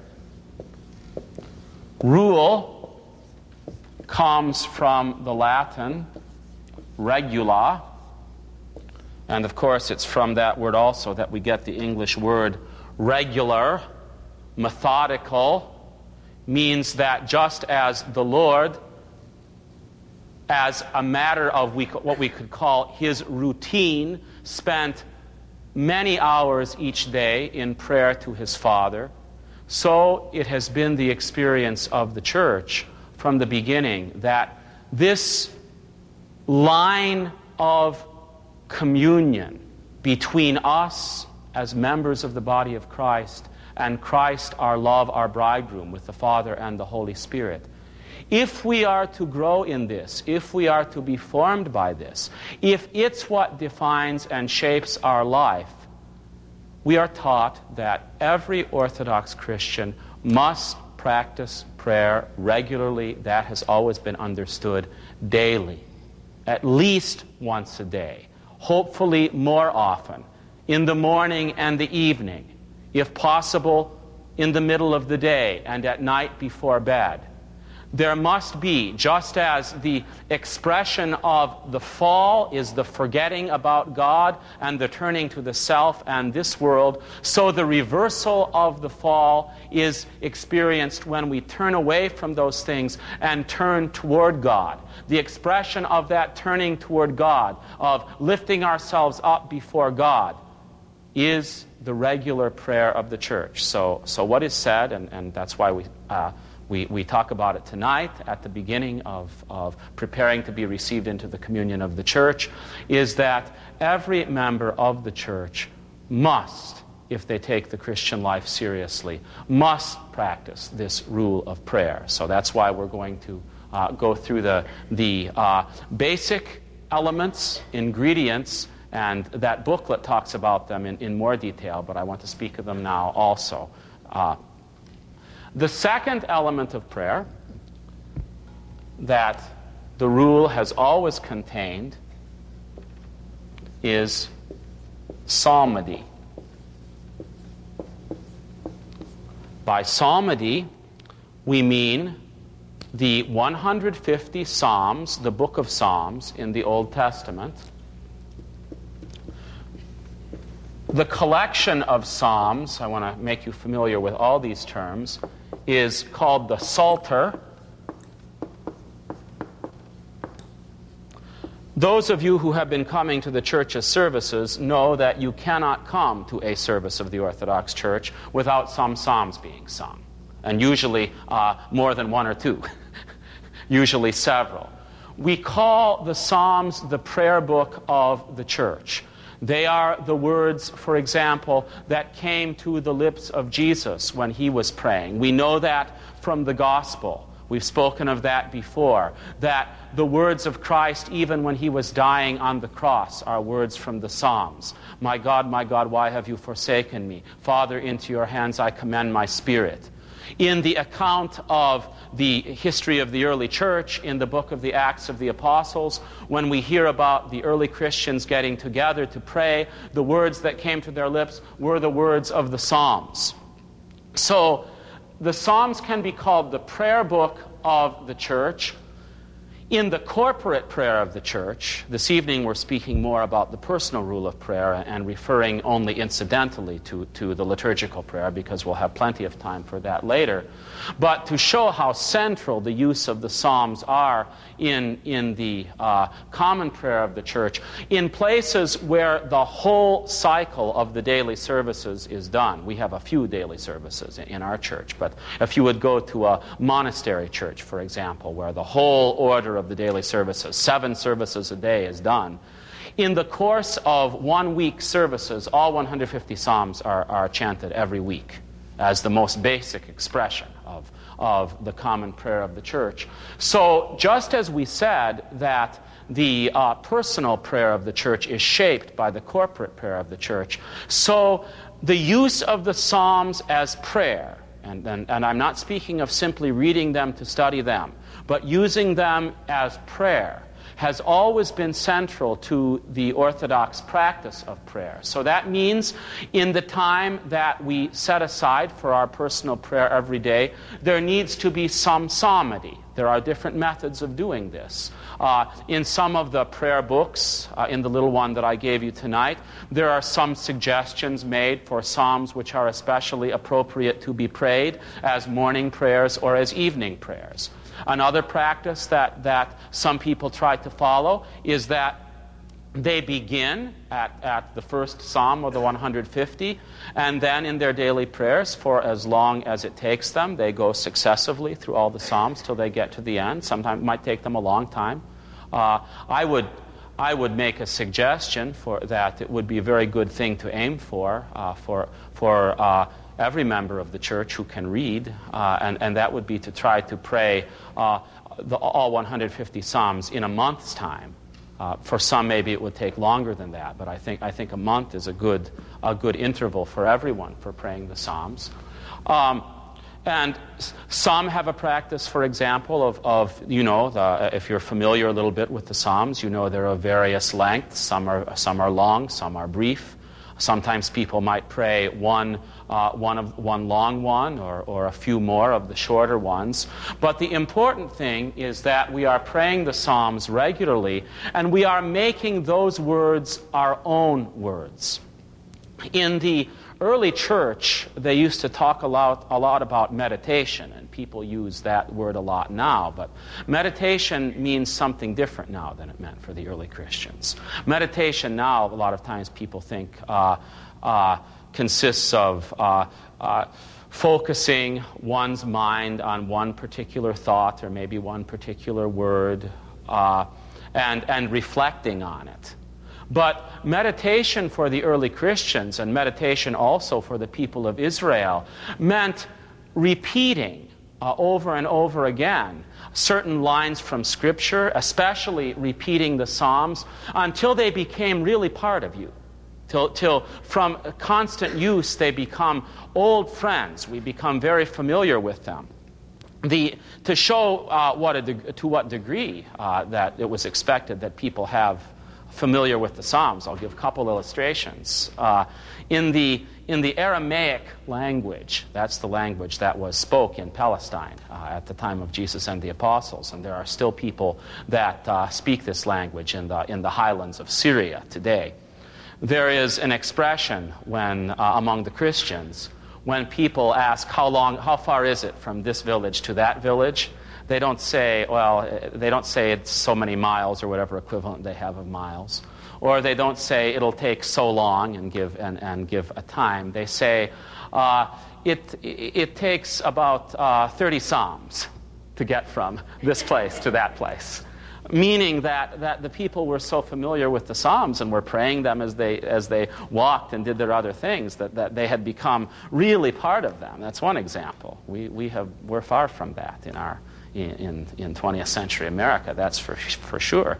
Rule comes from the Latin regula, and of course it's from that word also that we get the English word regular. Methodical means that just as the Lord, as a matter of we, what we could call his routine, spent many hours each day in prayer to his Father, so it has been the experience of the church from the beginning that this line of communion between us as members of the body of Christ and Christ, our love, our bridegroom, with the Father and the Holy Spirit, if we are to grow in this, if we are to be formed by this, if it's what defines and shapes our life, we are taught that every Orthodox Christian must practice prayer regularly. That has always been understood daily, at least once a day, hopefully more often, in the morning and the evening, if possible in the middle of the day and at night before bed. There must be, just as the expression of the fall is the forgetting about God and the turning to the self and this world, so the reversal of the fall is experienced when we turn away from those things and turn toward God. The expression of that turning toward God, of lifting ourselves up before God, is the regular prayer of the church. So, so what is said, and, and that's why we... Uh, We, we talk about it tonight at the beginning of, of preparing to be received into the communion of the church, is that every member of the church must, if they take the Christian life seriously, must practice this rule of prayer. So that's why we're going to uh, go through the, the uh, basic elements, ingredients, and that booklet talks about them in, in more detail, but I want to speak of them now also. Uh, The second element of prayer that the rule has always contained is psalmody. By psalmody, we mean the one hundred fifty Psalms, the book of Psalms in the Old Testament. The collection of Psalms, I want to make you familiar with all these terms, is called the Psalter. Those of you who have been coming to the church's services know that you cannot come to a service of the Orthodox Church without some psalms being sung, and usually uh, more than one or two, usually several. We call the Psalms the prayer book of the church. They are the words, for example, that came to the lips of Jesus when he was praying. We know that from the gospel. We've spoken of that before, that the words of Christ, even when he was dying on the cross, are words from the Psalms. My God, my God, why have you forsaken me? Father, into your hands I commend my spirit. In the account of the history of the early church, in the book of the Acts of the Apostles, when we hear about the early Christians getting together to pray, the words that came to their lips were the words of the Psalms. So the Psalms can be called the prayer book of the church. In the corporate prayer of the church, this evening we're speaking more about the personal rule of prayer and referring only incidentally to, to the liturgical prayer, because we'll have plenty of time for that later. But to show how central the use of the Psalms are in, in the uh, common prayer of the church, in places where the whole cycle of the daily services is done. We have a few daily services in, in our church, but if you would go to a monastery church, for example, where the whole order of the daily services, seven services a day, is done, in the course of one week services, all one hundred fifty Psalms are, are chanted every week as the most basic expression of, of the common prayer of the church. So just as we said that the uh, personal prayer of the church is shaped by the corporate prayer of the church, so the use of the Psalms as prayer, and, and, and I'm not speaking of simply reading them to study them, but using them as prayer, has always been central to the Orthodox practice of prayer. So that means in the time that we set aside for our personal prayer every day, there needs to be some psalmody. There are different methods of doing this. Uh, in some of the prayer books, uh, in the little one that I gave you tonight, there are some suggestions made for psalms which are especially appropriate to be prayed as morning prayers or as evening prayers. Another practice that, that some people try to follow is that they begin at, at the first psalm of the one hundred fifty, and then in their daily prayers, for as long as it takes them, they go successively through all the psalms till they get to the end. Sometimes it might take them a long time. Uh, I would I would make a suggestion for that it would be a very good thing to aim for uh, for for uh, every member of the church who can read, uh, and, and that would be to try to pray uh, the, all one hundred fifty Psalms in a month's time. Uh, for some, maybe it would take longer than that, but I think I think a month is a good a good interval for everyone for praying the Psalms. Um, and some have a practice, for example, of, of you know, the, if you're familiar a little bit with the Psalms, you know there are various lengths. Some are some are long, some are brief. Sometimes people might pray one, uh, one, of, one long one or, or a few more of the shorter ones. But the important thing is that we are praying the Psalms regularly, and we are making those words our own words. In the early church, they used to talk a lot, a lot about meditation, and people use that word a lot now, but meditation means something different now than it meant for the early Christians. Meditation now, a lot of times people think, uh, uh, consists of uh, uh, focusing one's mind on one particular thought or maybe one particular word uh, and, and reflecting on it. But meditation for the early Christians, and meditation also for the people of Israel, meant repeating uh, over and over again certain lines from Scripture, especially repeating the Psalms, until they became really part of you. Till, till from constant use they become old friends. We become very familiar with them. The, to show uh, what a de- to what degree uh, that it was expected that people have familiar with the Psalms, I'll give a couple illustrations. Uh, in the in the Aramaic language, that's the language that was spoke in Palestine uh, at the time of Jesus and the apostles, and there are still people that uh, speak this language in the in the highlands of Syria today. There is an expression when uh, among the Christians when people ask how long, how far is it from this village to that village. They don't say, well, they don't say it's so many miles or whatever equivalent they have of miles. Or they don't say it'll take so long and give and, and give a time. They say uh, it, it takes about uh, thirty psalms to get from this place to that place. Meaning that, that the people were so familiar with the Psalms and were praying them as they as they walked and did their other things that, that they had become really part of them. That's one example. We we have we're far from that in our in in twentieth century America. That's for for sure.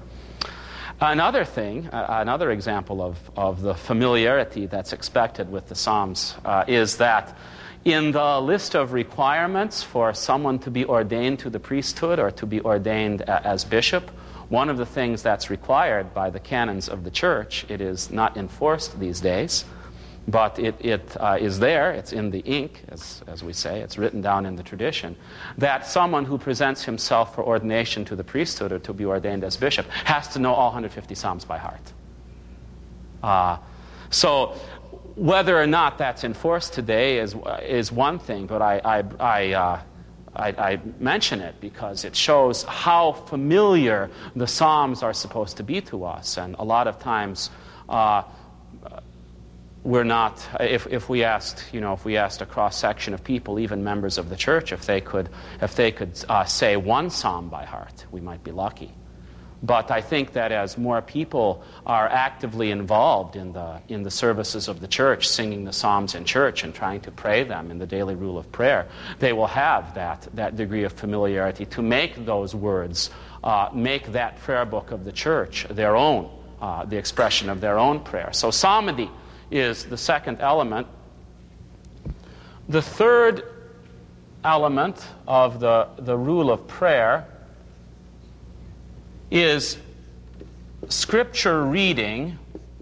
Another thing, uh, another example of of the familiarity that's expected with the Psalms uh, is that in the list of requirements for someone to be ordained to the priesthood or to be ordained a- as bishop, one of the things that's required by the canons of the church, it is not enforced these days, but it, it uh, is there, it's in the ink, as, as we say, it's written down in the tradition, that someone who presents himself for ordination to the priesthood or to be ordained as bishop has to know all one hundred fifty Psalms by heart. Uh, so whether or not that's enforced today is, is one thing, but I, I, I, uh, I, I mention it because it shows how familiar the Psalms are supposed to be to us, and a lot of times uh, we're not, if, if we asked, you know, if we asked a cross-section of people, even members of the church, if they could, if they could uh, say one psalm by heart, we might be lucky. But I think that as more people are actively involved in the, in the services of the church, singing the psalms in church and trying to pray them in the daily rule of prayer, they will have that, that degree of familiarity to make those words, uh, make that prayer book of the church their own, uh, the expression of their own prayer. So psalmody is the second element. The third element of the, the rule of prayer is scripture reading.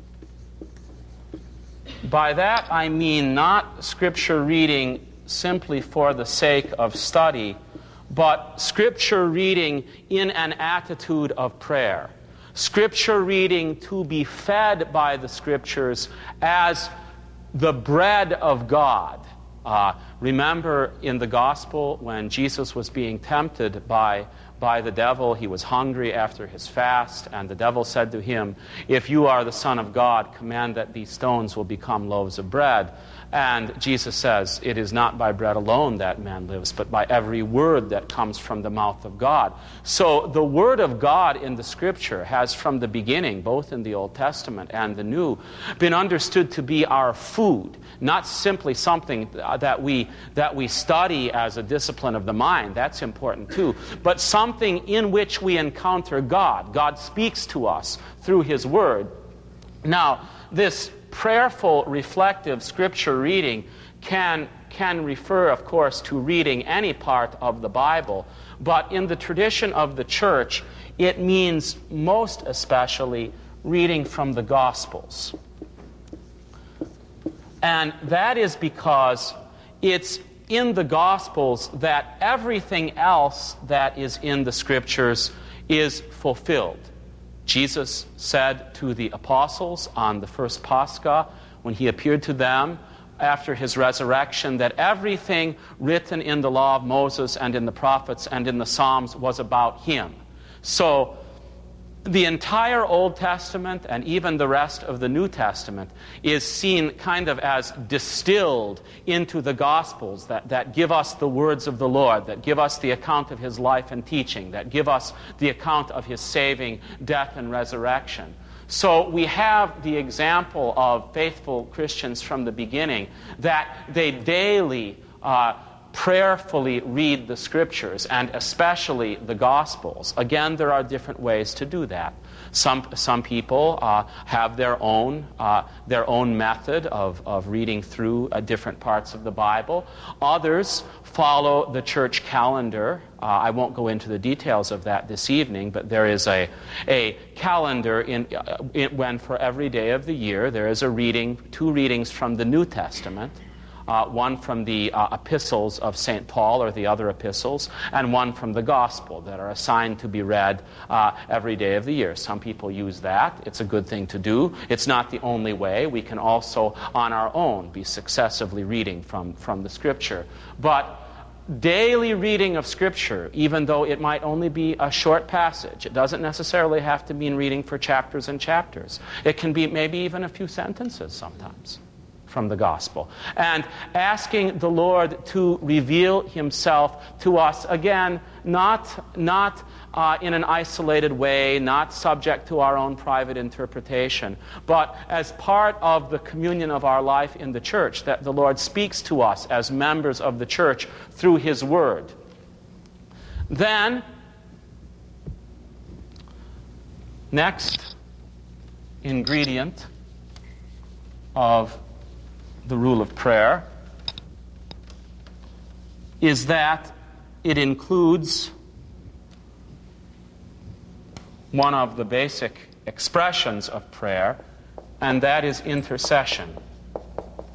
By that I mean not scripture reading simply for the sake of study, but scripture reading in an attitude of prayer. Scripture reading to be fed by the Scriptures as the bread of God. Uh, remember in the Gospel when Jesus was being tempted by, by the devil, he was hungry after his fast, and the devil said to him, "If you are the Son of God, command that these stones will become loaves of bread." And Jesus says, "It is not by bread alone that man lives, but by every word that comes from the mouth of God." So the Word of God in the Scripture has from the beginning, both in the Old Testament and the New, been understood to be our food, not simply something that we, that we study as a discipline of the mind. That's important too. But something in which we encounter God. God speaks to us through His Word. Now, this prayerful, reflective scripture reading can, can refer, of course, to reading any part of the Bible, but in the tradition of the church, it means most especially reading from the Gospels. And that is because it's in the Gospels that everything else that is in the Scriptures is fulfilled. Jesus said to the apostles on the first Pascha, when he appeared to them after his resurrection, that everything written in the law of Moses and in the prophets and in the Psalms was about him. So the entire Old Testament and even the rest of the New Testament is seen kind of as distilled into the Gospels that, that give us the words of the Lord, that give us the account of His life and teaching, that give us the account of His saving death and resurrection. So we have the example of faithful Christians from the beginning that they daily uh, prayerfully read the Scriptures, and especially the Gospels. Again, there are different ways to do that. Some some people uh, have their own uh, their own method of, of reading through uh, different parts of the Bible. Others follow the church calendar. Uh, I won't go into the details of that this evening, but there is a a calendar in, uh, in when for every day of the year there is a reading, two readings from the New Testament. Uh, one from the uh, epistles of Saint Paul or the other epistles, and one from the Gospel that are assigned to be read uh, every day of the year. Some people use that. It's a good thing to do. It's not the only way. We can also, on our own, be successively reading from, from the Scripture. But daily reading of Scripture, even though it might only be a short passage, it doesn't necessarily have to mean reading for chapters and chapters. It can be maybe even a few sentences sometimes from the Gospel. And asking the Lord to reveal Himself to us, again, not, not uh, in an isolated way, not subject to our own private interpretation, but as part of the communion of our life in the church, that the Lord speaks to us as members of the church through His Word. Then, next ingredient of the rule of prayer is that it includes one of the basic expressions of prayer, and that is intercession.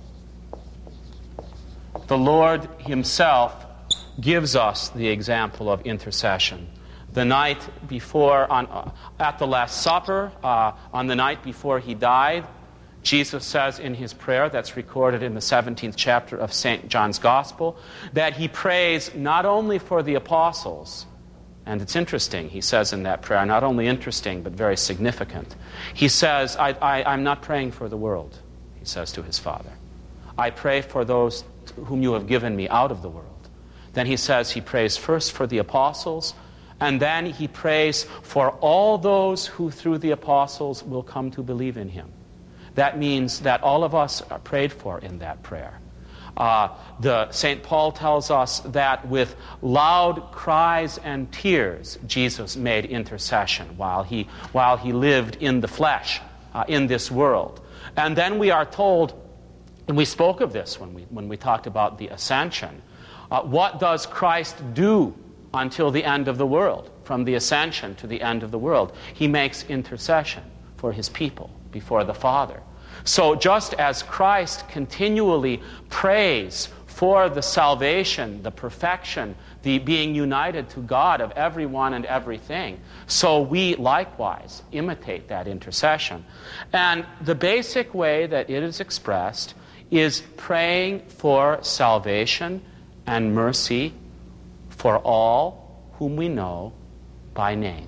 the Lord himself gives us the example of intercession. The night before, on, uh, at the Last Supper, uh, on the night before he died, Jesus says in his prayer that's recorded in the seventeenth chapter of Saint John's Gospel that he prays not only for the apostles, and it's interesting, he says in that prayer, not only interesting but very significant. He says, I, I, I'm not praying for the world, he says to his Father. I pray for those whom you have given me out of the world. Then he says he prays first for the apostles, and then he prays for all those who through the apostles will come to believe in him. That means that all of us are prayed for in that prayer. Uh, the Saint Paul tells us that with loud cries and tears, Jesus made intercession while he while he lived in the flesh uh, in this world. And then we are told, and we spoke of this when we when we talked about the ascension. Uh, what does Christ do until the end of the world? From the ascension to the end of the world, he makes intercession for his people before the Father. So just as Christ continually prays for the salvation, the perfection, the being united to God of everyone and everything, so we likewise imitate that intercession. And the basic way that it is expressed is praying for salvation and mercy for all whom we know by name.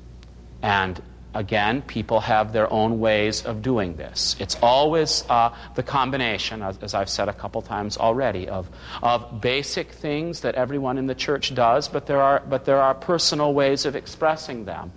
And again, people have their own ways of doing this. It's always uh, the combination, as, as I've said a couple times already, of, of basic things that everyone in the church does, but there are, but there are personal ways of expressing them.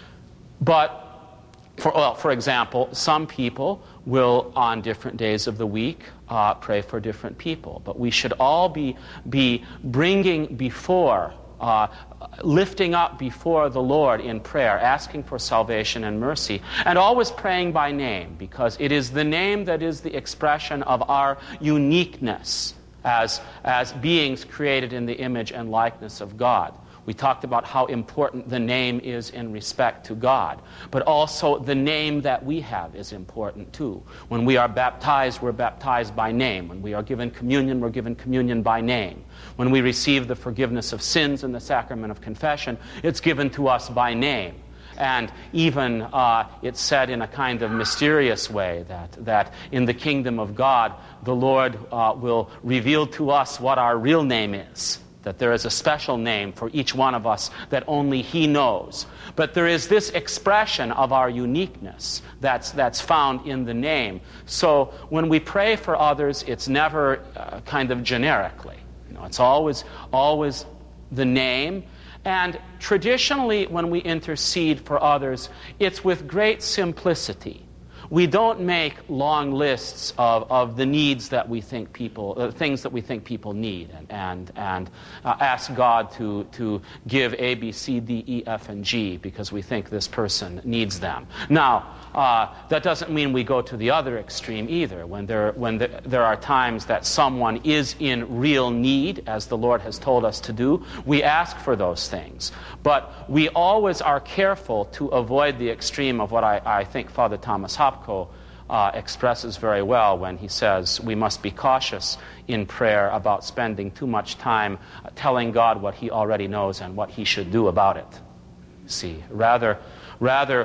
But, for, well, for example, some people will, on different days of the week, uh, pray for different people. But we should all be, be bringing before Uh, lifting up before the Lord in prayer, asking for salvation and mercy, and always praying by name, because it is the name that is the expression of our uniqueness as, as beings created in the image and likeness of God. We talked about how important the name is in respect to God, but also the name that we have is important too. When we are baptized, we're baptized by name. When we are given communion, we're given communion by name. When we receive the forgiveness of sins in the sacrament of confession, it's given to us by name. And even uh, it's said in a kind of mysterious way that, that in the kingdom of God, the Lord uh, will reveal to us what our real name is. That there is a special name for each one of us that only he knows. But there is this expression of our uniqueness that's, that's found in the name. So when we pray for others, it's never uh, kind of generically. You know, it's always, always the name. And traditionally, when we intercede for others, it's with great simplicity. We don't make long lists of, of the needs that we think people, uh, things that we think people need, and and, and uh, ask God to, to give A, B, C, D, E, F, and G because we think this person needs them. Now, uh, that doesn't mean we go to the other extreme either. When there when the, there are times that someone is in real need, as the Lord has told us to do, we ask for those things. But we always are careful to avoid the extreme of what I, I think Father Thomas Hopko uh, expresses very well when he says we must be cautious in prayer about spending too much time telling God what he already knows and what he should do about it. See, rather, rather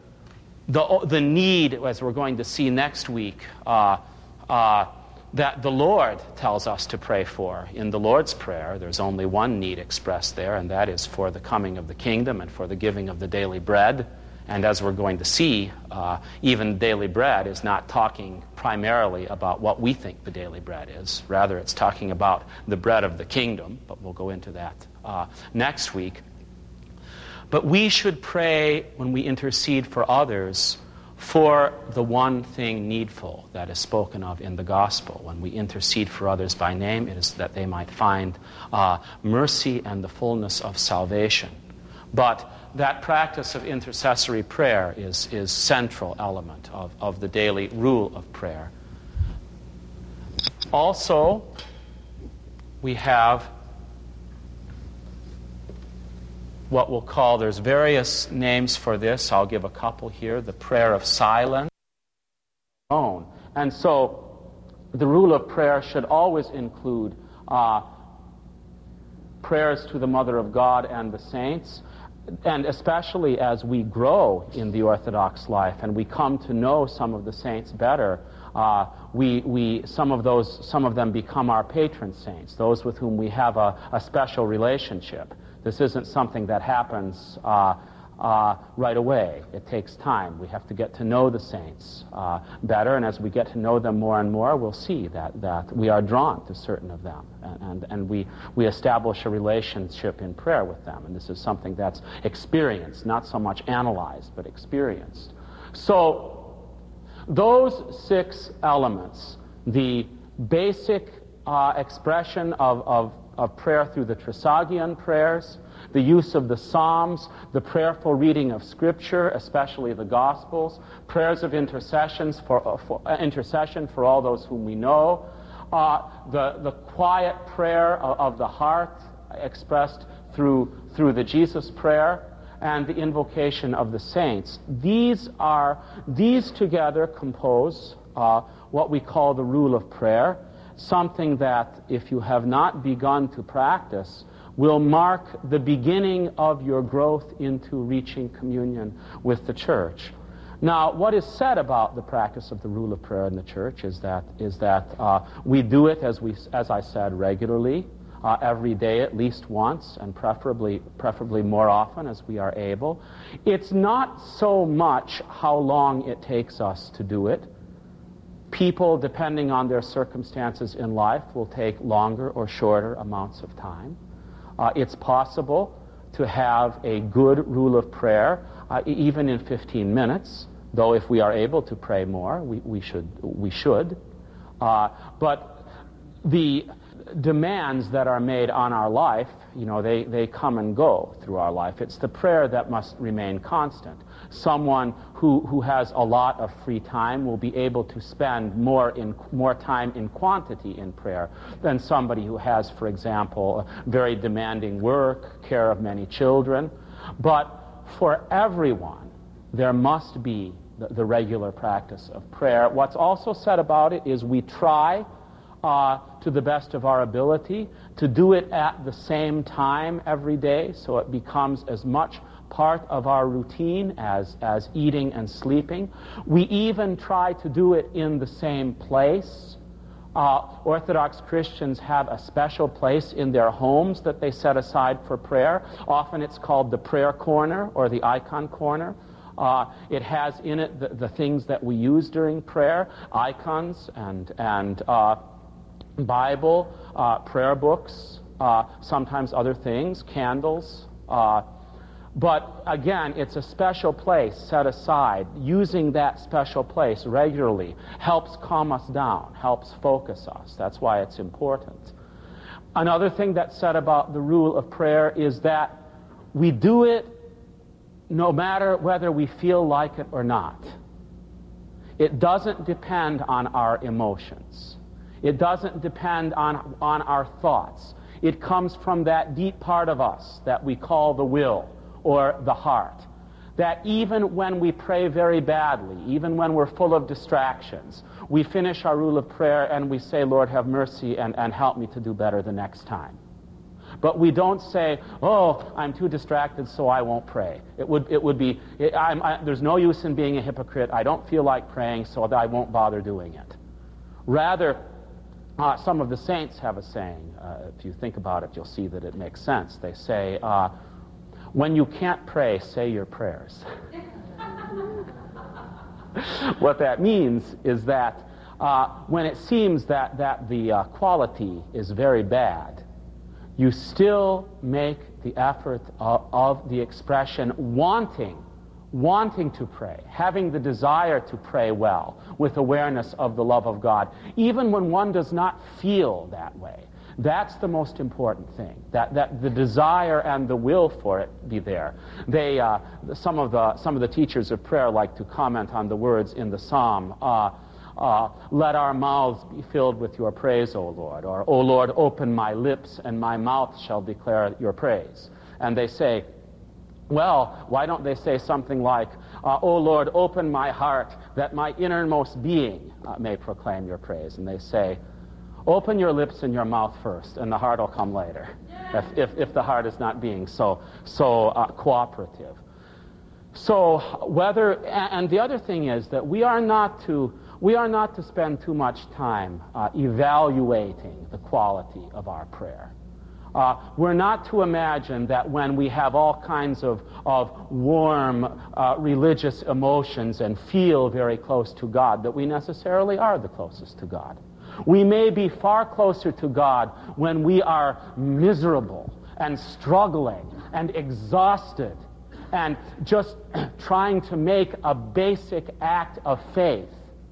the, the need, as we're going to see next week, uh, uh, that the Lord tells us to pray for. In the Lord's Prayer, there's only one need expressed there, and that is for the coming of the kingdom and for the giving of the daily bread. And as we're going to see, uh, even daily bread is not talking primarily about what we think the daily bread is. Rather, it's talking about the bread of the kingdom, but we'll go into that uh, next week. But we should pray when we intercede for others for the one thing needful that is spoken of in the gospel. When we intercede for others by name, it is that they might find uh, mercy and the fullness of salvation. But that practice of intercessory prayer is is central element of, of the daily rule of prayer. Also, we have what we'll call, there's various names for this. I'll give a couple here. The prayer of silence. And so the rule of prayer should always include uh, prayers to the Mother of God and the saints, and especially as we grow in the Orthodox life and we come to know some of the saints better, uh, we, we, some of those, some of them become our patron saints, those with whom we have a, a special relationship. This isn't something that happens uh, uh, right away. It takes time. We have to get to know the saints uh, better, and as we get to know them more and more, we'll see that, that we are drawn to certain of them, and, and, and we, we establish a relationship in prayer with them, and this is something that's experienced, not so much analyzed, but experienced. So, those six elements, the basic uh, expression of, of, of prayer through the Trisagion prayers, the use of the Psalms, the prayerful reading of Scripture, especially the Gospels, prayers of intercessions for, uh, for uh, intercession for all those whom we know, uh, the the quiet prayer of, of the heart expressed through through the Jesus prayer, and the invocation of the saints. These are these together compose uh, what we call the rule of prayer, something that, if you have not begun to practice, will mark the beginning of your growth into reaching communion with the church. Now, what is said about the practice of the rule of prayer in the church is that is that uh, we do it, as we as I said, regularly, uh, every day at least once, and preferably preferably more often as we are able. It's not so much how long it takes us to do it. People, depending on their circumstances in life, will take longer or shorter amounts of time. Uh, it's possible to have a good rule of prayer, uh, even in fifteen minutes, though if we are able to pray more, we, we should. We should. Uh, but the demands that are made on our life, you know, they, they come and go through our life. It's the prayer that must remain constant. Someone who, who has a lot of free time will be able to spend more in more time in quantity in prayer than somebody who has, for example, very demanding work, care of many children. But for everyone, there must be the, the regular practice of prayer. What's also said about it is we try Uh, to the best of our ability, to do it at the same time every day, so it becomes as much part of our routine as, as eating and sleeping. We even try to do it in the same place. Uh, Orthodox Christians have a special place in their homes that they set aside for prayer. Often it's called the prayer corner or the icon corner. Uh, it has in it the, the things that we use during prayer, icons and, and uh, Bible, uh, prayer books, uh, sometimes other things, candles. Uh, but again, it's a special place set aside. Using that special place regularly helps calm us down, helps focus us. That's why it's important. Another thing that's said about the rule of prayer is that we do it no matter whether we feel like it or not. It doesn't depend on our emotions. It doesn't depend on, on our thoughts. It comes from that deep part of us that we call the will or the heart. That even when we pray very badly, even when we're full of distractions, we finish our rule of prayer and we say, Lord, have mercy and, and help me to do better the next time. But we don't say, oh, I'm too distracted, so I won't pray. It would, it would be, it, I'm, I, there's no use in being a hypocrite. I don't feel like praying, so I won't bother doing it. Rather, Uh, some of the saints have a saying. Uh, if you think about it, you'll see that it makes sense. They say, uh, when you can't pray, say your prayers. What that means is that uh, when it seems that, that the uh, quality is very bad, you still make the effort of, of the expression wanting wanting to pray, having the desire to pray well, with awareness of the love of God, even when one does not feel that way. That's the most important thing, that, that the desire and the will for it be there. They, uh, some of the some of the teachers of prayer like to comment on the words in the psalm, uh, uh, let our mouths be filled with your praise, O Lord, or, O Lord, open my lips and my mouth shall declare your praise. And they say, Well, why don't they say something like, uh, "O Lord, open my heart that my innermost being uh, may proclaim your praise." And they say, "Open your lips and your mouth first, and the heart will come later," if, if, if the heart is not being so, so uh, cooperative. So whether, and the other thing is that we are not to, we are not to spend too much time uh, evaluating the quality of our prayer. Uh, we're not to imagine that when we have all kinds of, of warm uh, religious emotions and feel very close to God, that we necessarily are the closest to God. We may be far closer to God when we are miserable and struggling and exhausted and just trying to make a basic act of faith,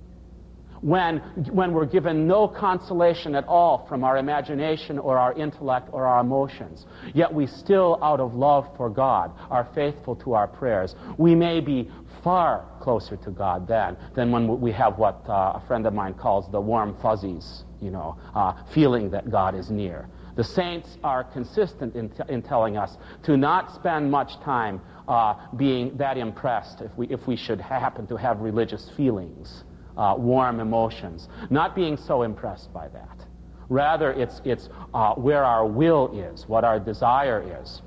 when, when we're given no consolation at all from our imagination or our intellect or our emotions, yet we still, out of love for God, are faithful to our prayers. We may be far closer to God then than when we have what uh, a friend of mine calls the warm fuzzies, you know, uh, feeling that God is near. The saints are consistent in, t- in telling us to not spend much time uh, being that impressed if we, if we should happen to have religious feelings. Uh, warm emotions, not being so impressed by that. Rather, it's, it's uh, where our will is, what our desire is.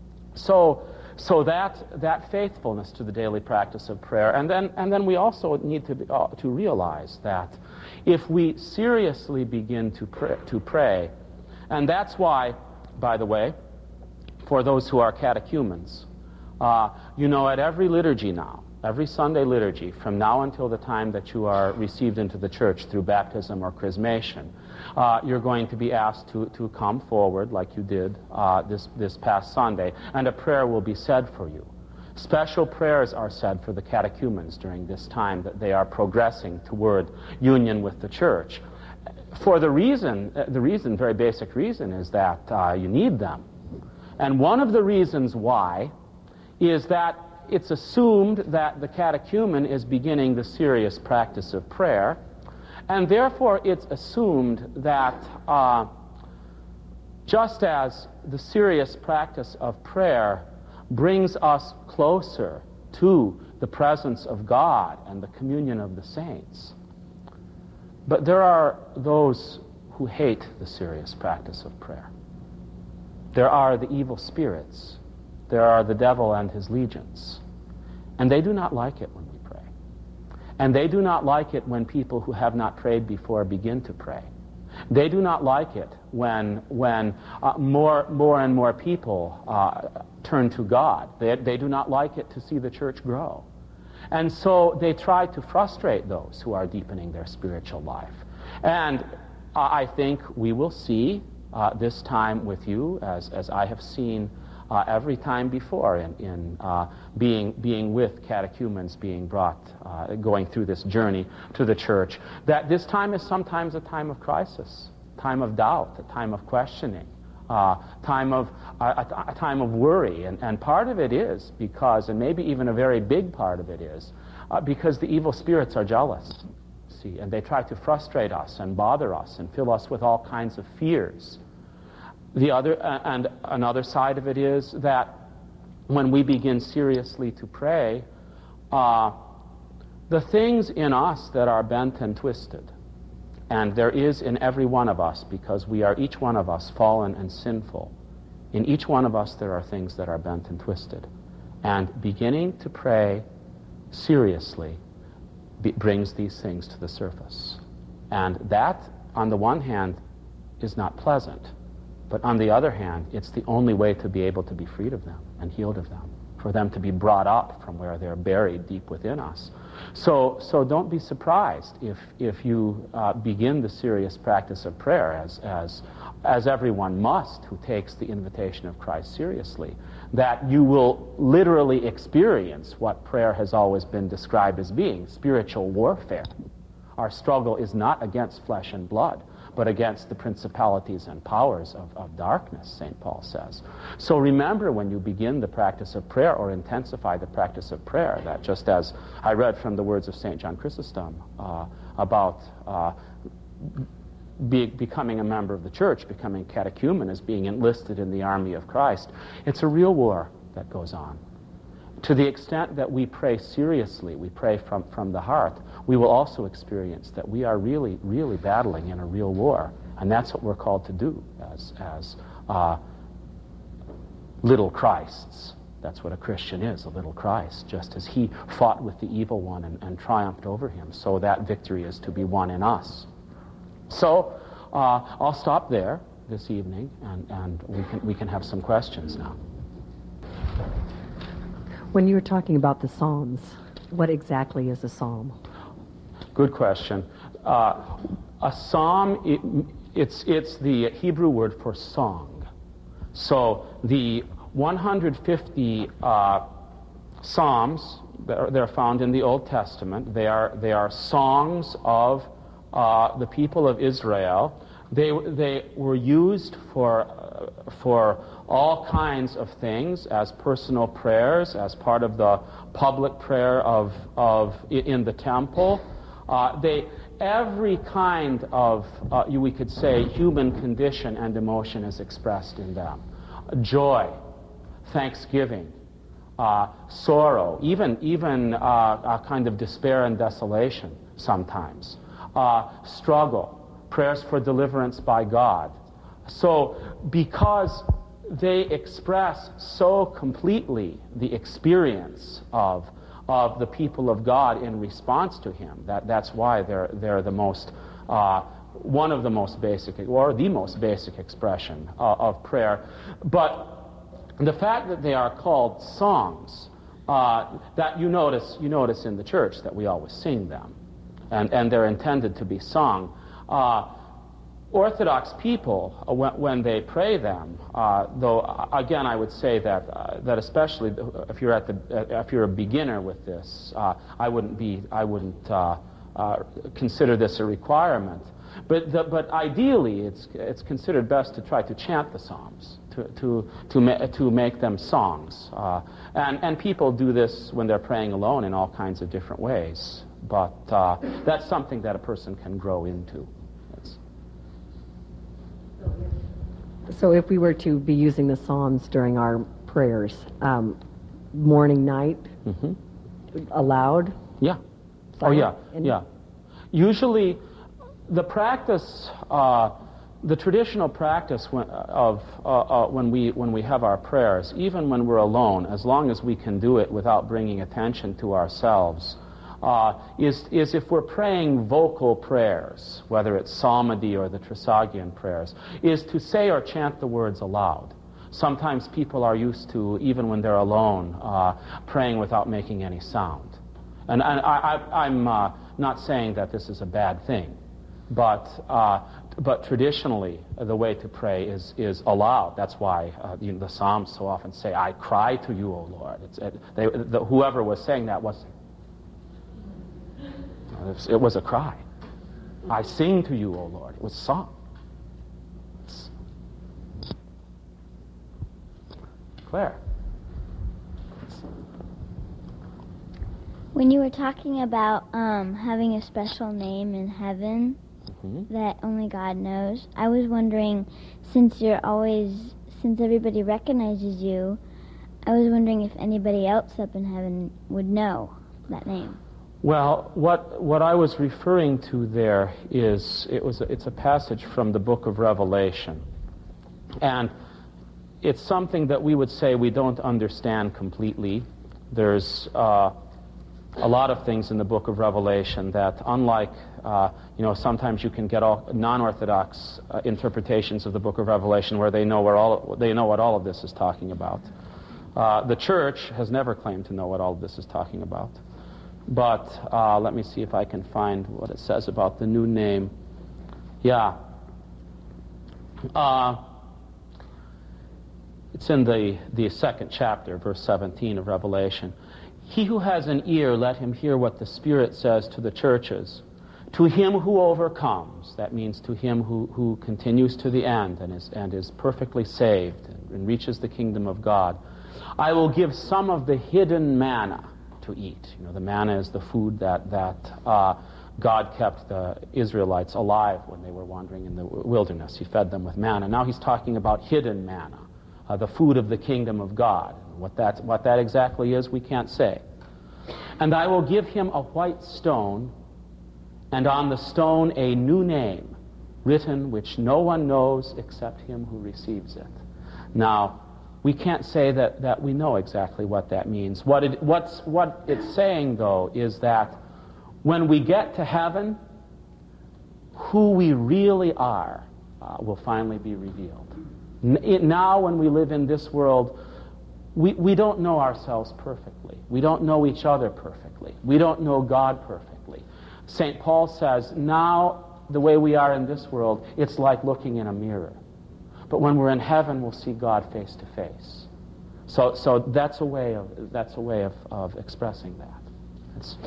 So, so that, that faithfulness to the daily practice of prayer, and then, and then we also need to, be, uh, to realize that if we seriously begin to pray, to pray, and that's why, by the way, for those who are catechumens, uh, you know, at every liturgy now, every Sunday liturgy, from now until the time that you are received into the church through baptism or chrismation, uh, you're going to be asked to, to come forward like you did uh, this, this past Sunday, and a prayer will be said for you. Special prayers are said for the catechumens during this time that they are progressing toward union with the church. For the reason, the reason, very basic reason, is that uh, you need them. And one of the reasons why is that it's assumed that the catechumen is beginning the serious practice of prayer, and therefore it's assumed that uh, just as the serious practice of prayer brings us closer to the presence of God and the communion of the saints, but there are those who hate the serious practice of prayer. There are the evil spirits. There are the devil and his legions. And they do not like it when we pray. And they do not like it when people who have not prayed before begin to pray. They do not like it when, when uh, more, more and more people uh, turn to God. They, they do not like it to see the church grow. And so they try to frustrate those who are deepening their spiritual life. And uh, I think we will see uh, this time with you, as, as I have seen Uh, every time before in, in uh, being, being with catechumens being brought, uh, going through this journey to the church, that this time is sometimes a time of crisis, time of doubt, a time of questioning, uh, time of, uh, a, a time of worry. And, and part of it is because, and maybe even a very big part of it is, uh, because the evil spirits are jealous, see, and they try to frustrate us and bother us and fill us with all kinds of fears. The other, uh, and another side of it is that when we begin seriously to pray, uh, the things in us that are bent and twisted, and there is in every one of us, because we are each one of us fallen and sinful, in each one of us there are things that are bent and twisted. And beginning to pray seriously be, brings these things to the surface. And that, on the one hand, is not pleasant. But on the other hand, it's the only way to be able to be freed of them and healed of them, for them to be brought up from where they're buried deep within us. So, so don't be surprised if, if you uh, begin the serious practice of prayer, as, as, as everyone must who takes the invitation of Christ seriously, that you will literally experience what prayer has always been described as being, spiritual warfare. Our struggle is not against flesh and blood, but against the principalities and powers of, of darkness, Saint Paul says. So remember, when you begin the practice of prayer or intensify the practice of prayer, that just as I read from the words of Saint John Chrysostom uh, about uh, be, becoming a member of the church, becoming catechumen, as being enlisted in the army of Christ, it's a real war that goes on. To the extent that we pray seriously, we pray from, from the heart, we will also experience that we are really, really battling in a real war. And that's what we're called to do as, as uh, little Christs. That's what a Christian is, a little Christ. Just as he fought with the evil one and, and triumphed over him, so that victory is to be won in us. So uh, I'll stop there this evening, and, and we can, we can have some questions now. When you were talking about the Psalms, what exactly is a psalm? Good question. Uh, a psalm, it, it's, it's the Hebrew word for song. So the one hundred fifty uh, psalms, they're, they're found in the Old Testament. They are, they are songs of uh, the people of Israel. They, they were used for, uh, for all kinds of things, as personal prayers, as part of the public prayer of, of in the temple. Uh, they, every kind of, uh, you, we could say, human condition and emotion is expressed in them. Joy, thanksgiving, uh, sorrow, even, even uh, a kind of despair and desolation sometimes, uh, struggle, prayers for deliverance by God. So because they express so completely the experience of, of the people of God in response to him, that, that's why they're, they're the most, uh, one of the most basic, or the most basic expression uh, of prayer. But the fact that they are called songs, uh, that you notice, you notice in the church that we always sing them, and, and they're intended to be sung. Uh, Orthodox people, uh, when, when they pray them, uh, though uh, again I would say that uh, that especially if you're at the uh, if you're a beginner with this, uh, I wouldn't be I wouldn't uh, uh, consider this a requirement. But the, but ideally, it's it's considered best to try to chant the psalms, to to to ma- to make them songs, uh, and and people do this when they're praying alone in all kinds of different ways. But uh, that's something that a person can grow into. So if we were to be using the Psalms during our prayers, um, morning, night, mm-hmm. aloud? Yeah. Silent? Oh, yeah, Any? yeah. Usually, the practice, uh, the traditional practice when, of uh, uh, when we when we have our prayers, even when we're alone, as long as we can do it without bringing attention to ourselves, Uh, is, is if we're praying vocal prayers, whether it's psalmody or the Trisagion prayers, is to say or chant the words aloud. Sometimes people are used to, even when they're alone, uh, praying without making any sound. And, and I, I, I'm uh, not saying that this is a bad thing, but uh, but traditionally the way to pray is is aloud. That's why uh, you know, the Psalms so often say, "I cry to you, O Lord." It's, it, they, the, whoever was saying that was. It was a cry. I sing to you, O Lord. It was song. Claire. When you were talking about um, having a special name in heaven mm-hmm. that only God knows, I was wondering, since you're always, since everybody recognizes you, I was wondering if anybody else up in heaven would know that name. Well, what what I was referring to there is it was a, it's a passage from the book of Revelation, and it's something that we would say we don't understand completely. There's uh, a lot of things in the book of Revelation that, unlike uh, you know, sometimes you can get all non-orthodox uh, interpretations of the book of Revelation where they know where all they know what all of this is talking about. Uh, the church has never claimed to know what all of this is talking about. But uh, let me see if I can find what it says about the new name. Yeah. Uh, it's in the, the second chapter, verse seventeen of Revelation. He who has an ear, let him hear what the Spirit says to the churches. To him who overcomes, that means to him who, who continues to the end and is, and is perfectly saved and, and reaches the kingdom of God, I will give some of the hidden manna to eat. You know, the manna is the food that that uh, God kept the Israelites alive when they were wandering in the wilderness. He fed them with manna. Now he's talking about hidden manna, uh, the food of the kingdom of God. What that, what that exactly is, we can't say. And I will give him a white stone, and on the stone a new name, written which no one knows except him who receives it. Now, we can't say that, that we know exactly what that means. What, it, what's, what it's saying, though, is that when we get to heaven, who we really are uh, will finally be revealed. N- it, now, when we live in this world, we, we don't know ourselves perfectly. We don't know each other perfectly. We don't know God perfectly. Saint Paul says, now, the way we are in this world, it's like looking in a mirror. But when we're in heaven, we'll see God face to face. So, so that's a way of that's a way of, of expressing that. It's,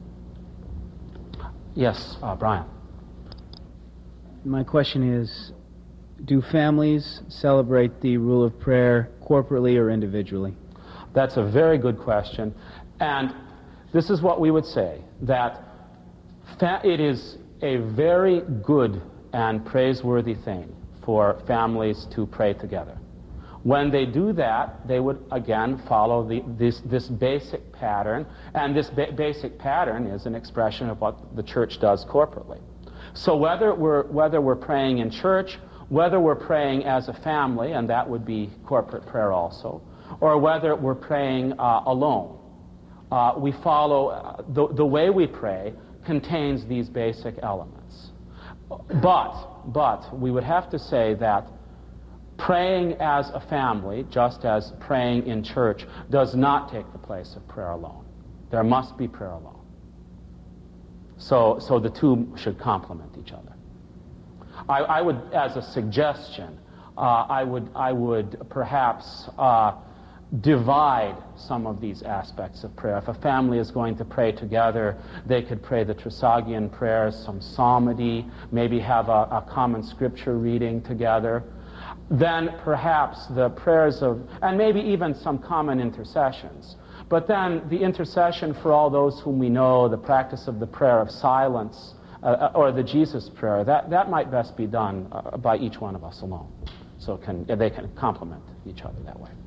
yes, uh, Brian. My question is, do families celebrate the rule of prayer corporately or individually? That's a very good question, and this is what we would say, that fa- it is a very good and praiseworthy thing for families to pray together. When they do that, they would again follow the, this, this basic pattern, and this ba- basic pattern is an expression of what the church does corporately. So whether we're, whether we're praying in church, whether we're praying as a family, and that would be corporate prayer also, or whether we're praying uh, alone, uh, we follow, uh, the, the way we pray contains these basic elements. But But we would have to say that praying as a family, just as praying in church, does not take the place of prayer alone. There must be prayer alone. So, so the two should complement each other. I, I would, as a suggestion, uh, I would, I would perhaps uh, divide some of these aspects of prayer. If a family is going to pray together, they could pray the Trisagion prayers, some psalmody, maybe have a, a common scripture reading together. Then perhaps the prayers of, and maybe even some common intercessions. But then the intercession for all those whom we know, the practice of the prayer of silence, uh, or the Jesus prayer, that, that might best be done uh, by each one of us alone. So can, they can complement each other that way.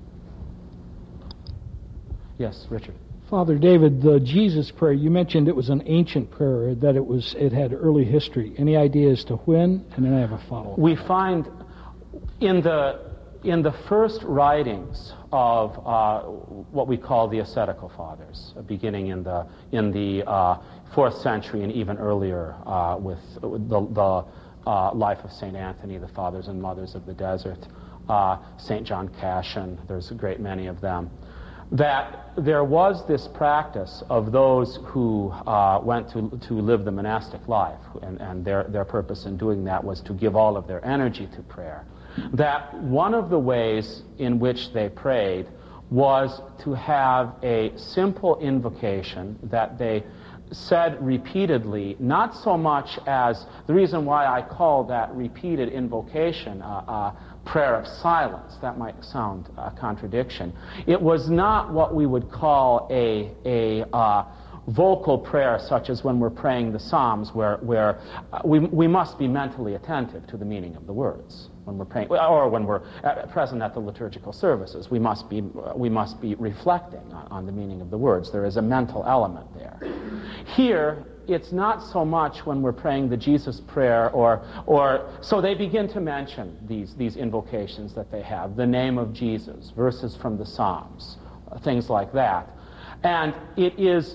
Yes, Richard. Father David, the Jesus prayer, you mentioned it was an ancient prayer, that it was it had early history. Any idea as to when? And then I have a follow-up. We find in the in the first writings of uh, what we call the ascetical fathers, uh, beginning in the in the uh, fourth century and even earlier uh, with the, the uh, life of Saint Anthony, the fathers and mothers of the desert, uh, Saint John Cassian. There's a great many of them. That there was this practice of those who uh, went to to live the monastic life, and, and their, their purpose in doing that was to give all of their energy to prayer. That one of the ways in which they prayed was to have a simple invocation that they said repeatedly, not so much as, the reason why I call that repeated invocation uh, uh, prayer of silence, that might sound a contradiction. It was not what we would call a, a uh, vocal prayer, such as when we're praying the Psalms, where, where uh, we, we must be mentally attentive to the meaning of the words. When we're praying, or when we're at, present at the liturgical services, we must be we must be reflecting on, on the meaning of the words. There is a mental element there. Here, it's not so much when we're praying the Jesus prayer, or or so they begin to mention these these invocations that they have, the name of Jesus, verses from the Psalms, uh, things like that, and it is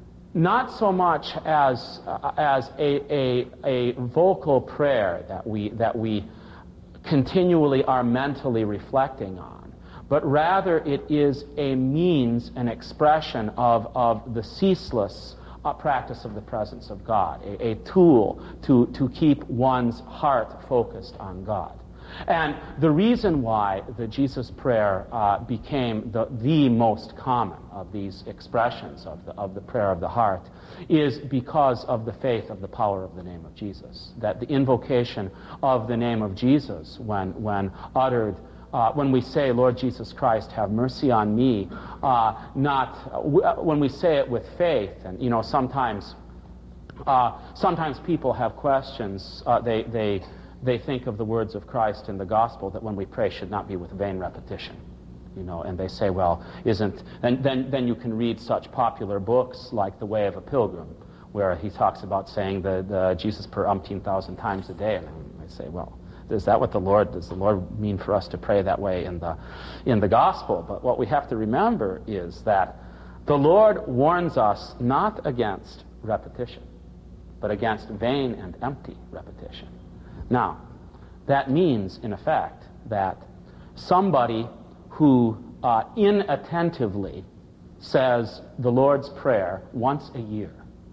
not so much as uh, as a, a a vocal prayer that we that we continually are mentally reflecting on, but rather it is a means, an expression of, of the ceaseless uh, practice of the presence of God, a, a tool to, to keep one's heart focused on God. And the reason why the Jesus prayer uh, became the, the most common of these expressions of the, of the prayer of the heart is because of the faith of the power of the name of Jesus. That the invocation of the name of Jesus, when, when uttered, uh, when we say, Lord Jesus Christ, have mercy on me, uh, not, uh, w- when we say it with faith, and you know, sometimes, uh, sometimes people have questions, uh, they, they they think of the words of Christ in the gospel that when we pray should not be with vain repetition. You know, and they say, well, isn't, then, then, then you can read such popular books like The Way of a Pilgrim, where he talks about saying the, the Jesus prayer umpteen thousand times a day, and I say, well, is that what the Lord, does the Lord mean for us to pray that way in the, in the gospel? But what we have to remember is that the Lord warns us not against repetition, but against vain and empty repetition. Now, that means, in effect, that somebody who uh, inattentively says the Lord's Prayer once a year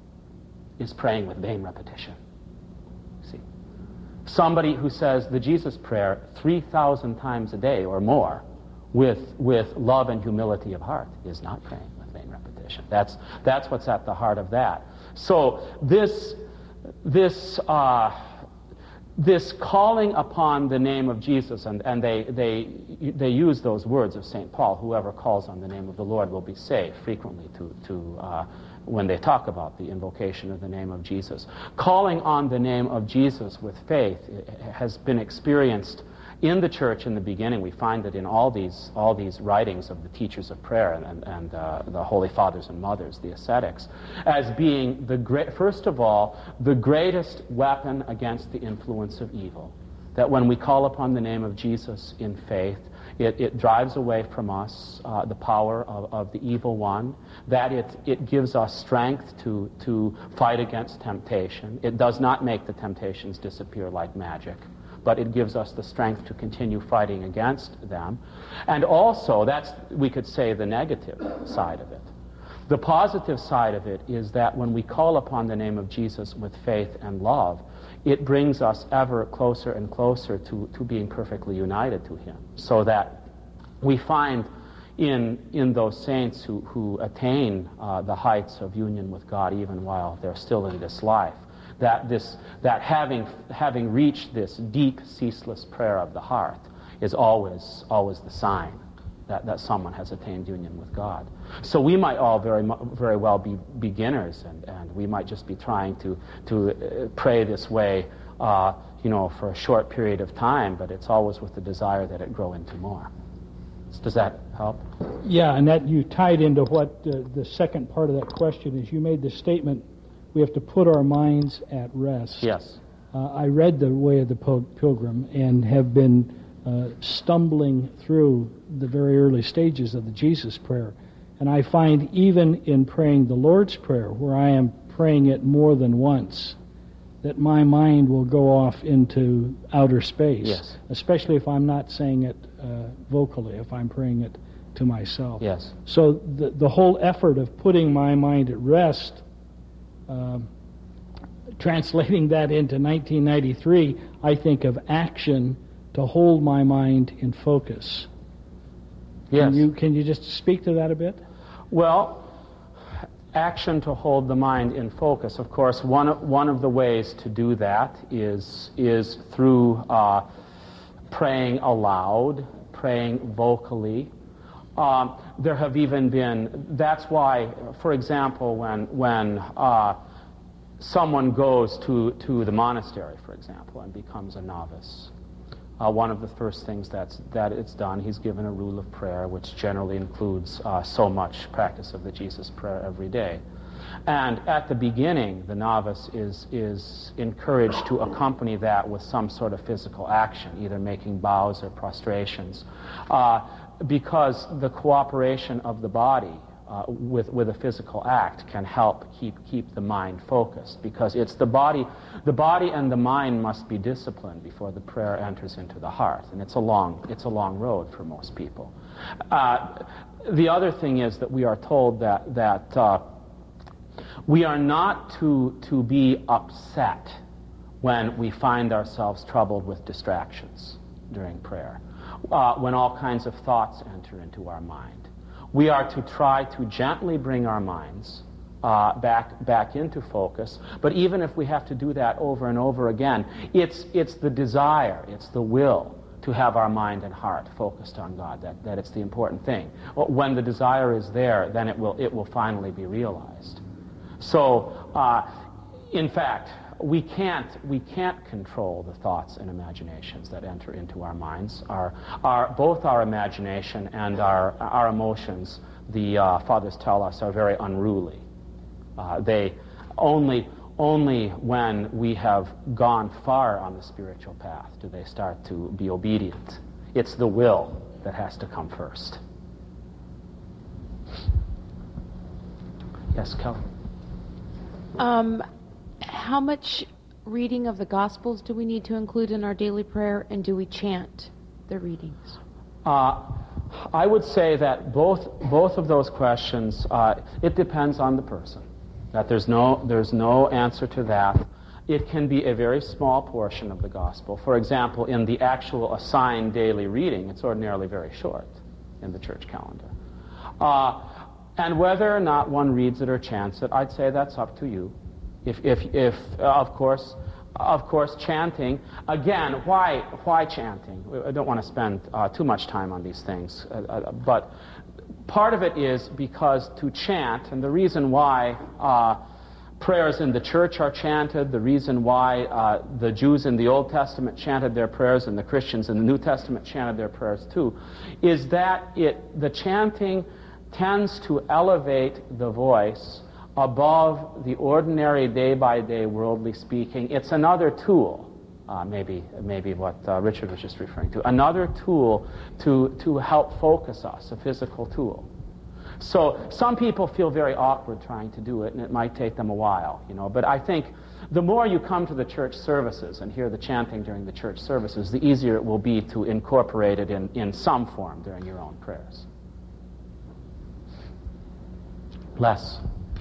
is praying with vain repetition. See, somebody who says the Jesus Prayer three thousand times a day or more with, with love and humility of heart is not praying with vain repetition. That's, that's what's at the heart of that. So this, this, uh, this calling upon the name of Jesus, and, and they, they, they use those words of Saint Paul, whoever calls on the name of the Lord will be saved, frequently to, to uh, when they talk about the invocation of the name of Jesus. Calling on the name of Jesus with faith has been experienced in the church in the beginning. We find it in all these, all these writings of the teachers of prayer and, and, and uh, the Holy Fathers and Mothers, the ascetics, as being, the great, first of all, the greatest weapon against the influence of evil. That when we call upon the name of Jesus in faith, it, it drives away from us uh, the power of, of the evil one, that it, it gives us strength to, to fight against temptation. It does not make the temptations disappear like magic, but it gives us the strength to continue fighting against them. And also, that's, we could say, the negative side of it. The positive side of it is that when we call upon the name of Jesus with faith and love, it brings us ever closer and closer to, to being perfectly united to Him, so that we find in, in those saints who, who attain uh, the heights of union with God even while they're still in this life, that this that having having reached this deep, ceaseless prayer of the heart is always always the sign that, that someone has attained union with God. So we might all very very well be beginners, and, and we might just be trying to to uh, pray this way, uh, you know, for a short period of time, but it's always with the desire that it grow into more. Does that help? Yeah, and that you tied into what uh, the second part of that question is. You made the statement, we have to put our minds at rest. Yes. Uh, I read The Way of the Pil- Pilgrim and have been uh, stumbling through the very early stages of the Jesus Prayer. And I find even in praying the Lord's Prayer, where I am praying it more than once, that my mind will go off into outer space. Yes. Especially if I'm not saying it uh, vocally, if I'm praying it to myself. Yes. So the, the whole effort of putting my mind at rest, Um, translating that into nineteen ninety-three, I think of action to hold my mind in focus. Yes. Can you, can you just speak to that a bit? Well, action to hold the mind in focus. Of course, one of, one of the ways to do that is, is through uh, praying aloud, praying vocally. Um, there have even been, that's why, for example, when, when uh, someone goes to, to the monastery, for example, and becomes a novice, uh, one of the first things that's, that it's done, he's given a rule of prayer, which generally includes uh, so much practice of the Jesus Prayer every day. And at the beginning, the novice is, is encouraged to accompany that with some sort of physical action, either making bows or prostrations. Uh, because the cooperation of the body uh, with, with a physical act can help keep, keep the mind focused, because it's the body, the body and the mind must be disciplined before the prayer enters into the heart, and it's a long, it's a long road for most people. Uh, the other thing is that we are told that, that uh, we are not to, to be upset when we find ourselves troubled with distractions during prayer. Uh, when all kinds of thoughts enter into our mind. We are to try to gently bring our minds uh, back back into focus, but even if we have to do that over and over again, it's it's the desire, it's the will to have our mind and heart focused on God, that, that it's the important thing. When the desire is there, then it will it will finally be realized. So, uh, in fact, we can't we can't control the thoughts and imaginations that enter into our minds. Our, our both our imagination and our our emotions, the uh, fathers tell us, are very unruly. Uh, they only only when we have gone far on the spiritual path do they start to be obedient. It's the will that has to come first. Yes, Kelly. Um, how much reading of the Gospels do we need to include in our daily prayer, and do we chant the readings? Uh, I would say that both both of those questions, uh, it depends on the person. That there's no there's no answer to that. It can be a very small portion of the Gospel. For example, in the actual assigned daily reading, it's ordinarily very short in the church calendar. Uh, And whether or not one reads it or chants it, I'd say that's up to you. If, if, if uh, of course, of course, chanting. Again, why, why chanting? I don't want to spend uh, too much time on these things, uh, uh, but part of it is because to chant, and the reason why uh, prayers in the church are chanted, the reason why uh, the Jews in the Old Testament chanted their prayers and the Christians in the New Testament chanted their prayers too, is that it the chanting tends to elevate the voice above the ordinary day-by-day worldly speaking. It's another tool, uh, maybe maybe what uh, Richard was just referring to, another tool to, to help focus us, a physical tool. So some people feel very awkward trying to do it, and it might take them a while, you know. But I think the more you come to the church services and hear the chanting during the church services, the easier it will be to incorporate it in, in some form during your own prayers. Les.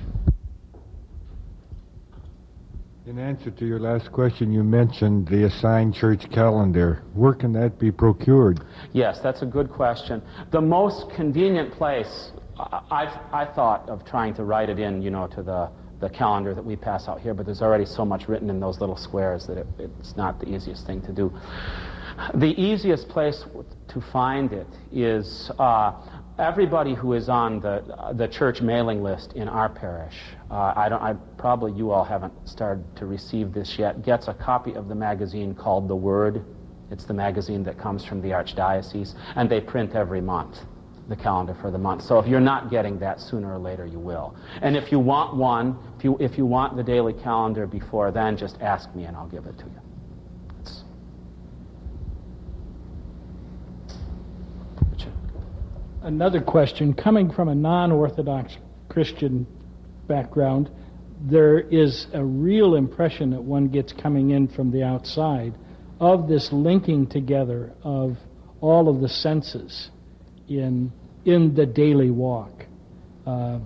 In answer to your last question, you mentioned the assigned church calendar. Where can that be procured? Yes, that's a good question. The most convenient place, I've I thought of trying to write it in, you know, to the, the calendar that we pass out here, but there's already so much written in those little squares that it, it's not the easiest thing to do. The easiest place to find it is uh, everybody who is on the the church mailing list in our parish. Uh, I don't. I probably you all haven't started to receive this yet. Gets a copy of the magazine called The Word. It's the magazine that comes from the Archdiocese, and they print every month the calendar for the month. So if you're not getting that, sooner or later you will. And if you want one, if you if you want the daily calendar before then, just ask me and I'll give it to you. It's Another question, coming from a non-Orthodox Christian background, there is a real impression that one gets coming in from the outside of this linking together of all of the senses in in the daily walk. Uh,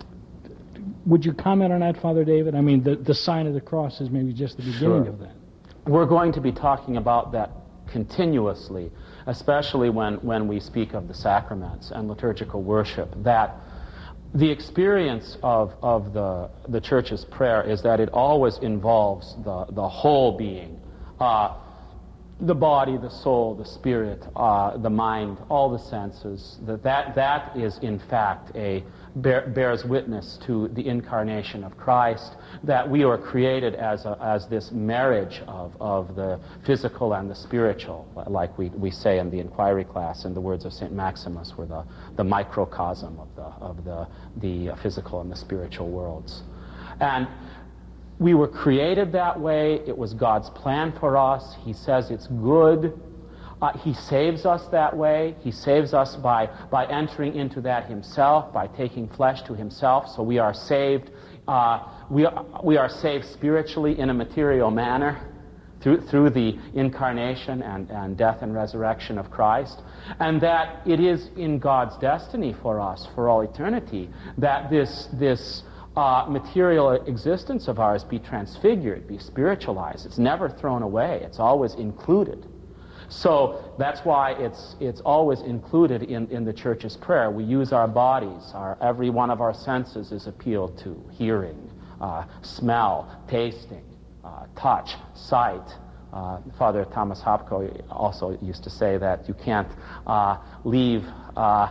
would you comment on that, Father David? I mean, the, the sign of the cross is maybe just the beginning Sure. of that. We're going to be talking about that continuously, especially when, when we speak of the sacraments and liturgical worship, that the experience of, of the, the Church's prayer is that it always involves the, the whole being, uh, the body, the soul, the spirit, uh, the mind, all the senses, that that, that is in fact a bear, bears witness to the incarnation of Christ, that we are created as a, as this marriage of, of the physical and the spiritual, like we, we say in the inquiry class in the words of Saint Maximus, we're the, the microcosm of the of the the physical and the spiritual worlds. And we were created that way. It was God's plan for us. He says it's good. Uh, he saves us that way. He saves us by, by entering into that himself, by taking flesh to himself. So we are saved. Uh, we, are, we are saved spiritually in a material manner through, through the incarnation and, and death and resurrection of Christ. And that it is in God's destiny for us for all eternity that this this Uh, material existence of ours be transfigured, be spiritualized. It's never thrown away. It's always included. So that's why it's it's always included in, in the Church's prayer. We use our bodies. Our, every one of our senses is appealed to. Hearing, uh, smell, tasting, uh, touch, sight. Uh, Father Thomas Hopko also used to say that you can't uh, leave uh,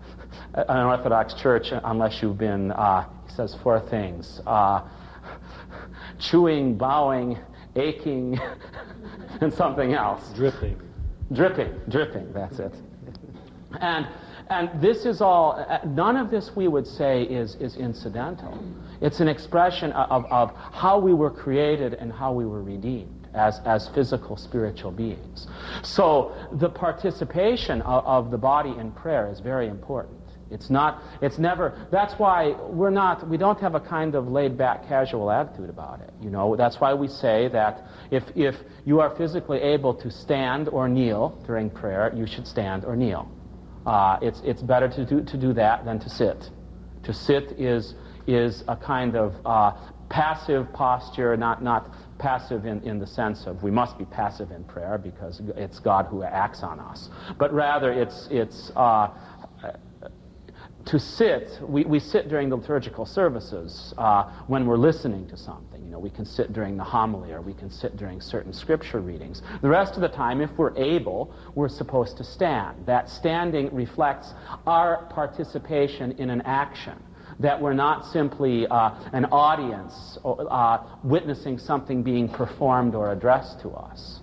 an Orthodox church unless you've been uh, says four things. Uh, chewing, bowing, aching, and something else. Dripping. Dripping, dripping, that's it. And and this is all, uh, none of this we would say is, is incidental. It's an expression of, of how we were created and how we were redeemed as, as physical, spiritual beings. So the participation of, of the body in prayer is very important. It's not, it's never, that's why we're not, we don't have a kind of laid-back, casual attitude about it. You know, that's why we say that if, if you are physically able to stand or kneel during prayer, you should stand or kneel. Uh, it's, it's better to do, to do that than to sit. To sit is, is a kind of uh, passive posture, not, not passive in, in the sense of we must be passive in prayer because it's God who acts on us. But rather it's, it's uh, to sit, we, we sit during the liturgical services uh, when we're listening to something. You know, we can sit during the homily or we can sit during certain scripture readings. The rest of the time, if we're able, we're supposed to stand. That standing reflects our participation in an action, that we're not simply uh, an audience uh, witnessing something being performed or addressed to us.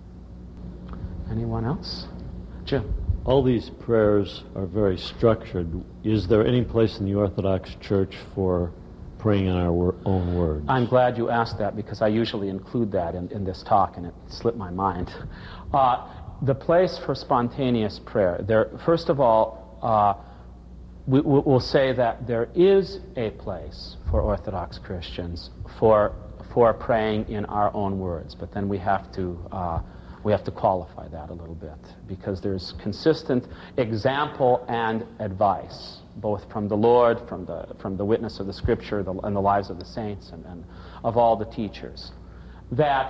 Anyone else? Jim. All these prayers are very structured. Is there any place in the Orthodox Church for praying in our wor- own words? I'm glad you asked that because I usually include that in, in this talk and it slipped my mind. Uh, the place for spontaneous prayer, there, first of all, uh, we, we'll say that there is a place for Orthodox Christians for, for praying in our own words, but then we have to uh, We have to qualify that a little bit because there's consistent example and advice, both from the Lord, from the from the witness of the Scripture, the, and the lives of the saints, and, and of all the teachers, that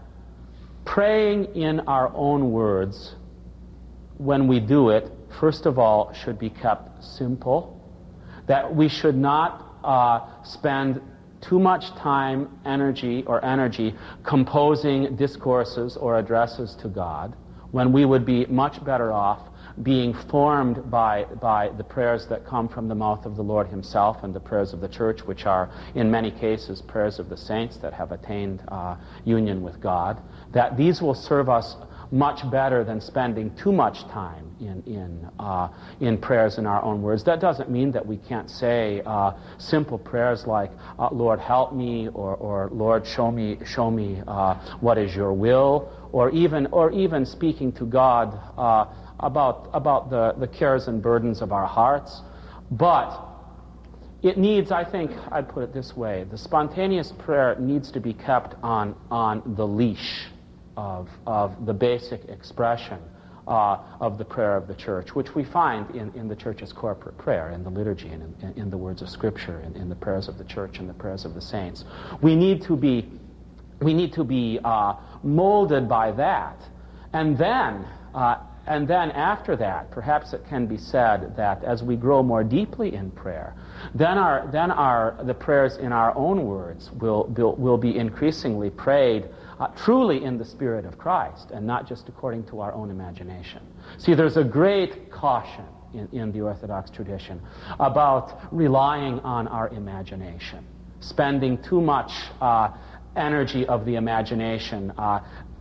praying in our own words, when we do it, first of all, should be kept simple, that we should not uh, spend too much time, energy, or energy composing discourses or addresses to God, when we would be much better off being formed by, by the prayers that come from the mouth of the Lord himself and the prayers of the church, which are, in many cases, prayers of the saints that have attained uh, union with God, that these will serve us much better than spending too much time in in uh, in prayers in our own words. That doesn't mean that we can't say uh, simple prayers like uh, "Lord, help me," or or "Lord, show me show me uh, what is your will," or even or even speaking to God uh, about about the the cares and burdens of our hearts. But it needs, I think, I'd put it this way: the spontaneous prayer needs to be kept on on the leash of, of the basic expression uh, of the prayer of the church, which we find in, in the church's corporate prayer, in the liturgy, and in, in the words of Scripture, in, in the prayers of the church and the prayers of the saints. We need to be, we need to be uh, molded by that, and then, uh, and then after that, perhaps it can be said that as we grow more deeply in prayer, then our, then our, the prayers in our own words will, will, will be increasingly prayed Uh, truly in the Spirit of Christ, and not just according to our own imagination. See, there's a great caution in, in the Orthodox tradition about relying on our imagination, spending too much uh, energy of the imagination. Uh,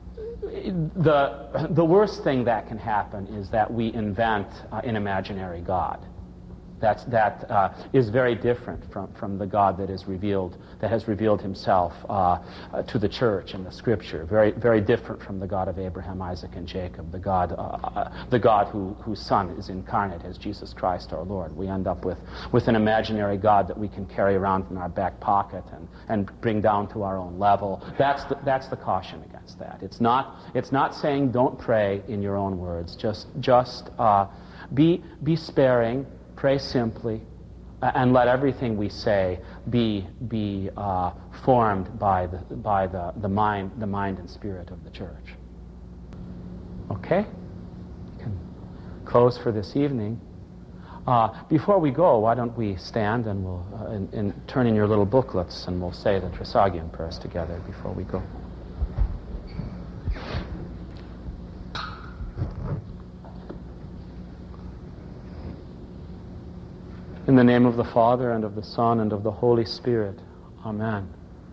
the, the worst thing that can happen is that we invent uh, an imaginary God. That's, that uh, is very different from, from the God that is revealed, that has revealed himself uh, uh, to the church and the Scripture. Very, very different from the God of Abraham, Isaac, and Jacob. The God, uh, uh, the God who, whose Son is incarnate as Jesus Christ our Lord. We end up with, with an imaginary God that we can carry around in our back pocket and, and bring down to our own level. That's the, that's the caution against that. It's not, it's not saying don't pray in your own words. Just, just uh, be, be sparing. Pray simply, uh, and let everything we say be be uh, formed by the by the, the mind the mind and spirit of the church. Okay, you can close for this evening. Uh, before we go, why don't we stand and we'll uh, and, and turn in your little booklets and we'll say the Trisagion prayers together before we go. In the name of the Father, and of the Son, and of the Holy Spirit. Amen.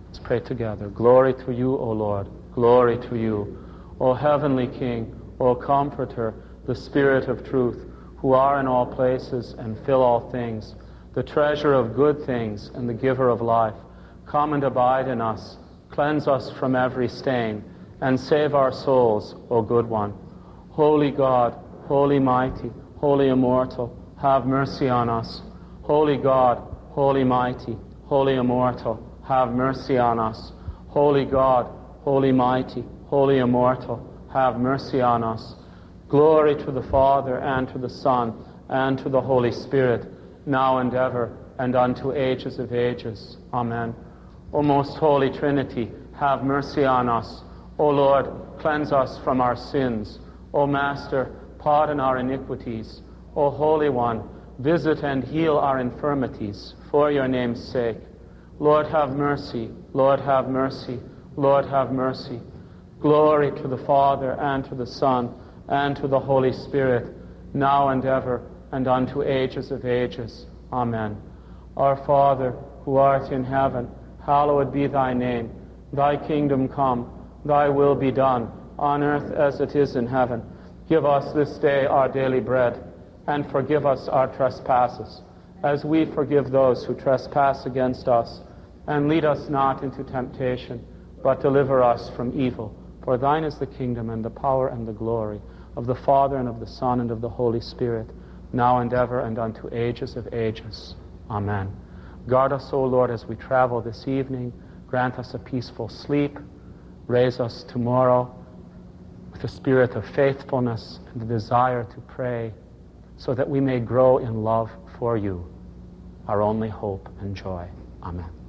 Let's pray together. Glory to you, O Lord. Glory to you, O heavenly King, O Comforter, the Spirit of truth, who are in all places and fill all things, the treasure of good things and the giver of life. Come and abide in us, cleanse us from every stain, and save our souls, O good one. Holy God, holy mighty, holy immortal, have mercy on us. Holy God, holy mighty, holy immortal, have mercy on us. Holy God, holy mighty, holy immortal, have mercy on us. Glory to the Father, and to the Son, and to the Holy Spirit, now and ever, and unto ages of ages. Amen. O most holy Trinity, have mercy on us. O Lord, cleanse us from our sins. O Master, pardon our iniquities. O Holy One, visit and heal our infirmities, for your name's sake. Lord, have mercy. Lord, have mercy. Lord, have mercy. Glory to the Father, and to the Son, and to the Holy Spirit, now and ever, and unto ages of ages. Amen. Our Father, who art in heaven, hallowed be thy name. Thy kingdom come, thy will be done, on earth as it is in heaven. Give us this day our daily bread, and forgive us our trespasses, as we forgive those who trespass against us. And lead us not into temptation, but deliver us from evil. For thine is the kingdom, and the power, and the glory, of the Father, and of the Son, and of the Holy Spirit, now and ever, and unto ages of ages. Amen. Guard us, O Lord, as we travel this evening. Grant us a peaceful sleep. Raise us tomorrow with a spirit of faithfulness and the desire to pray, so that we may grow in love for you, our only hope and joy. Amen.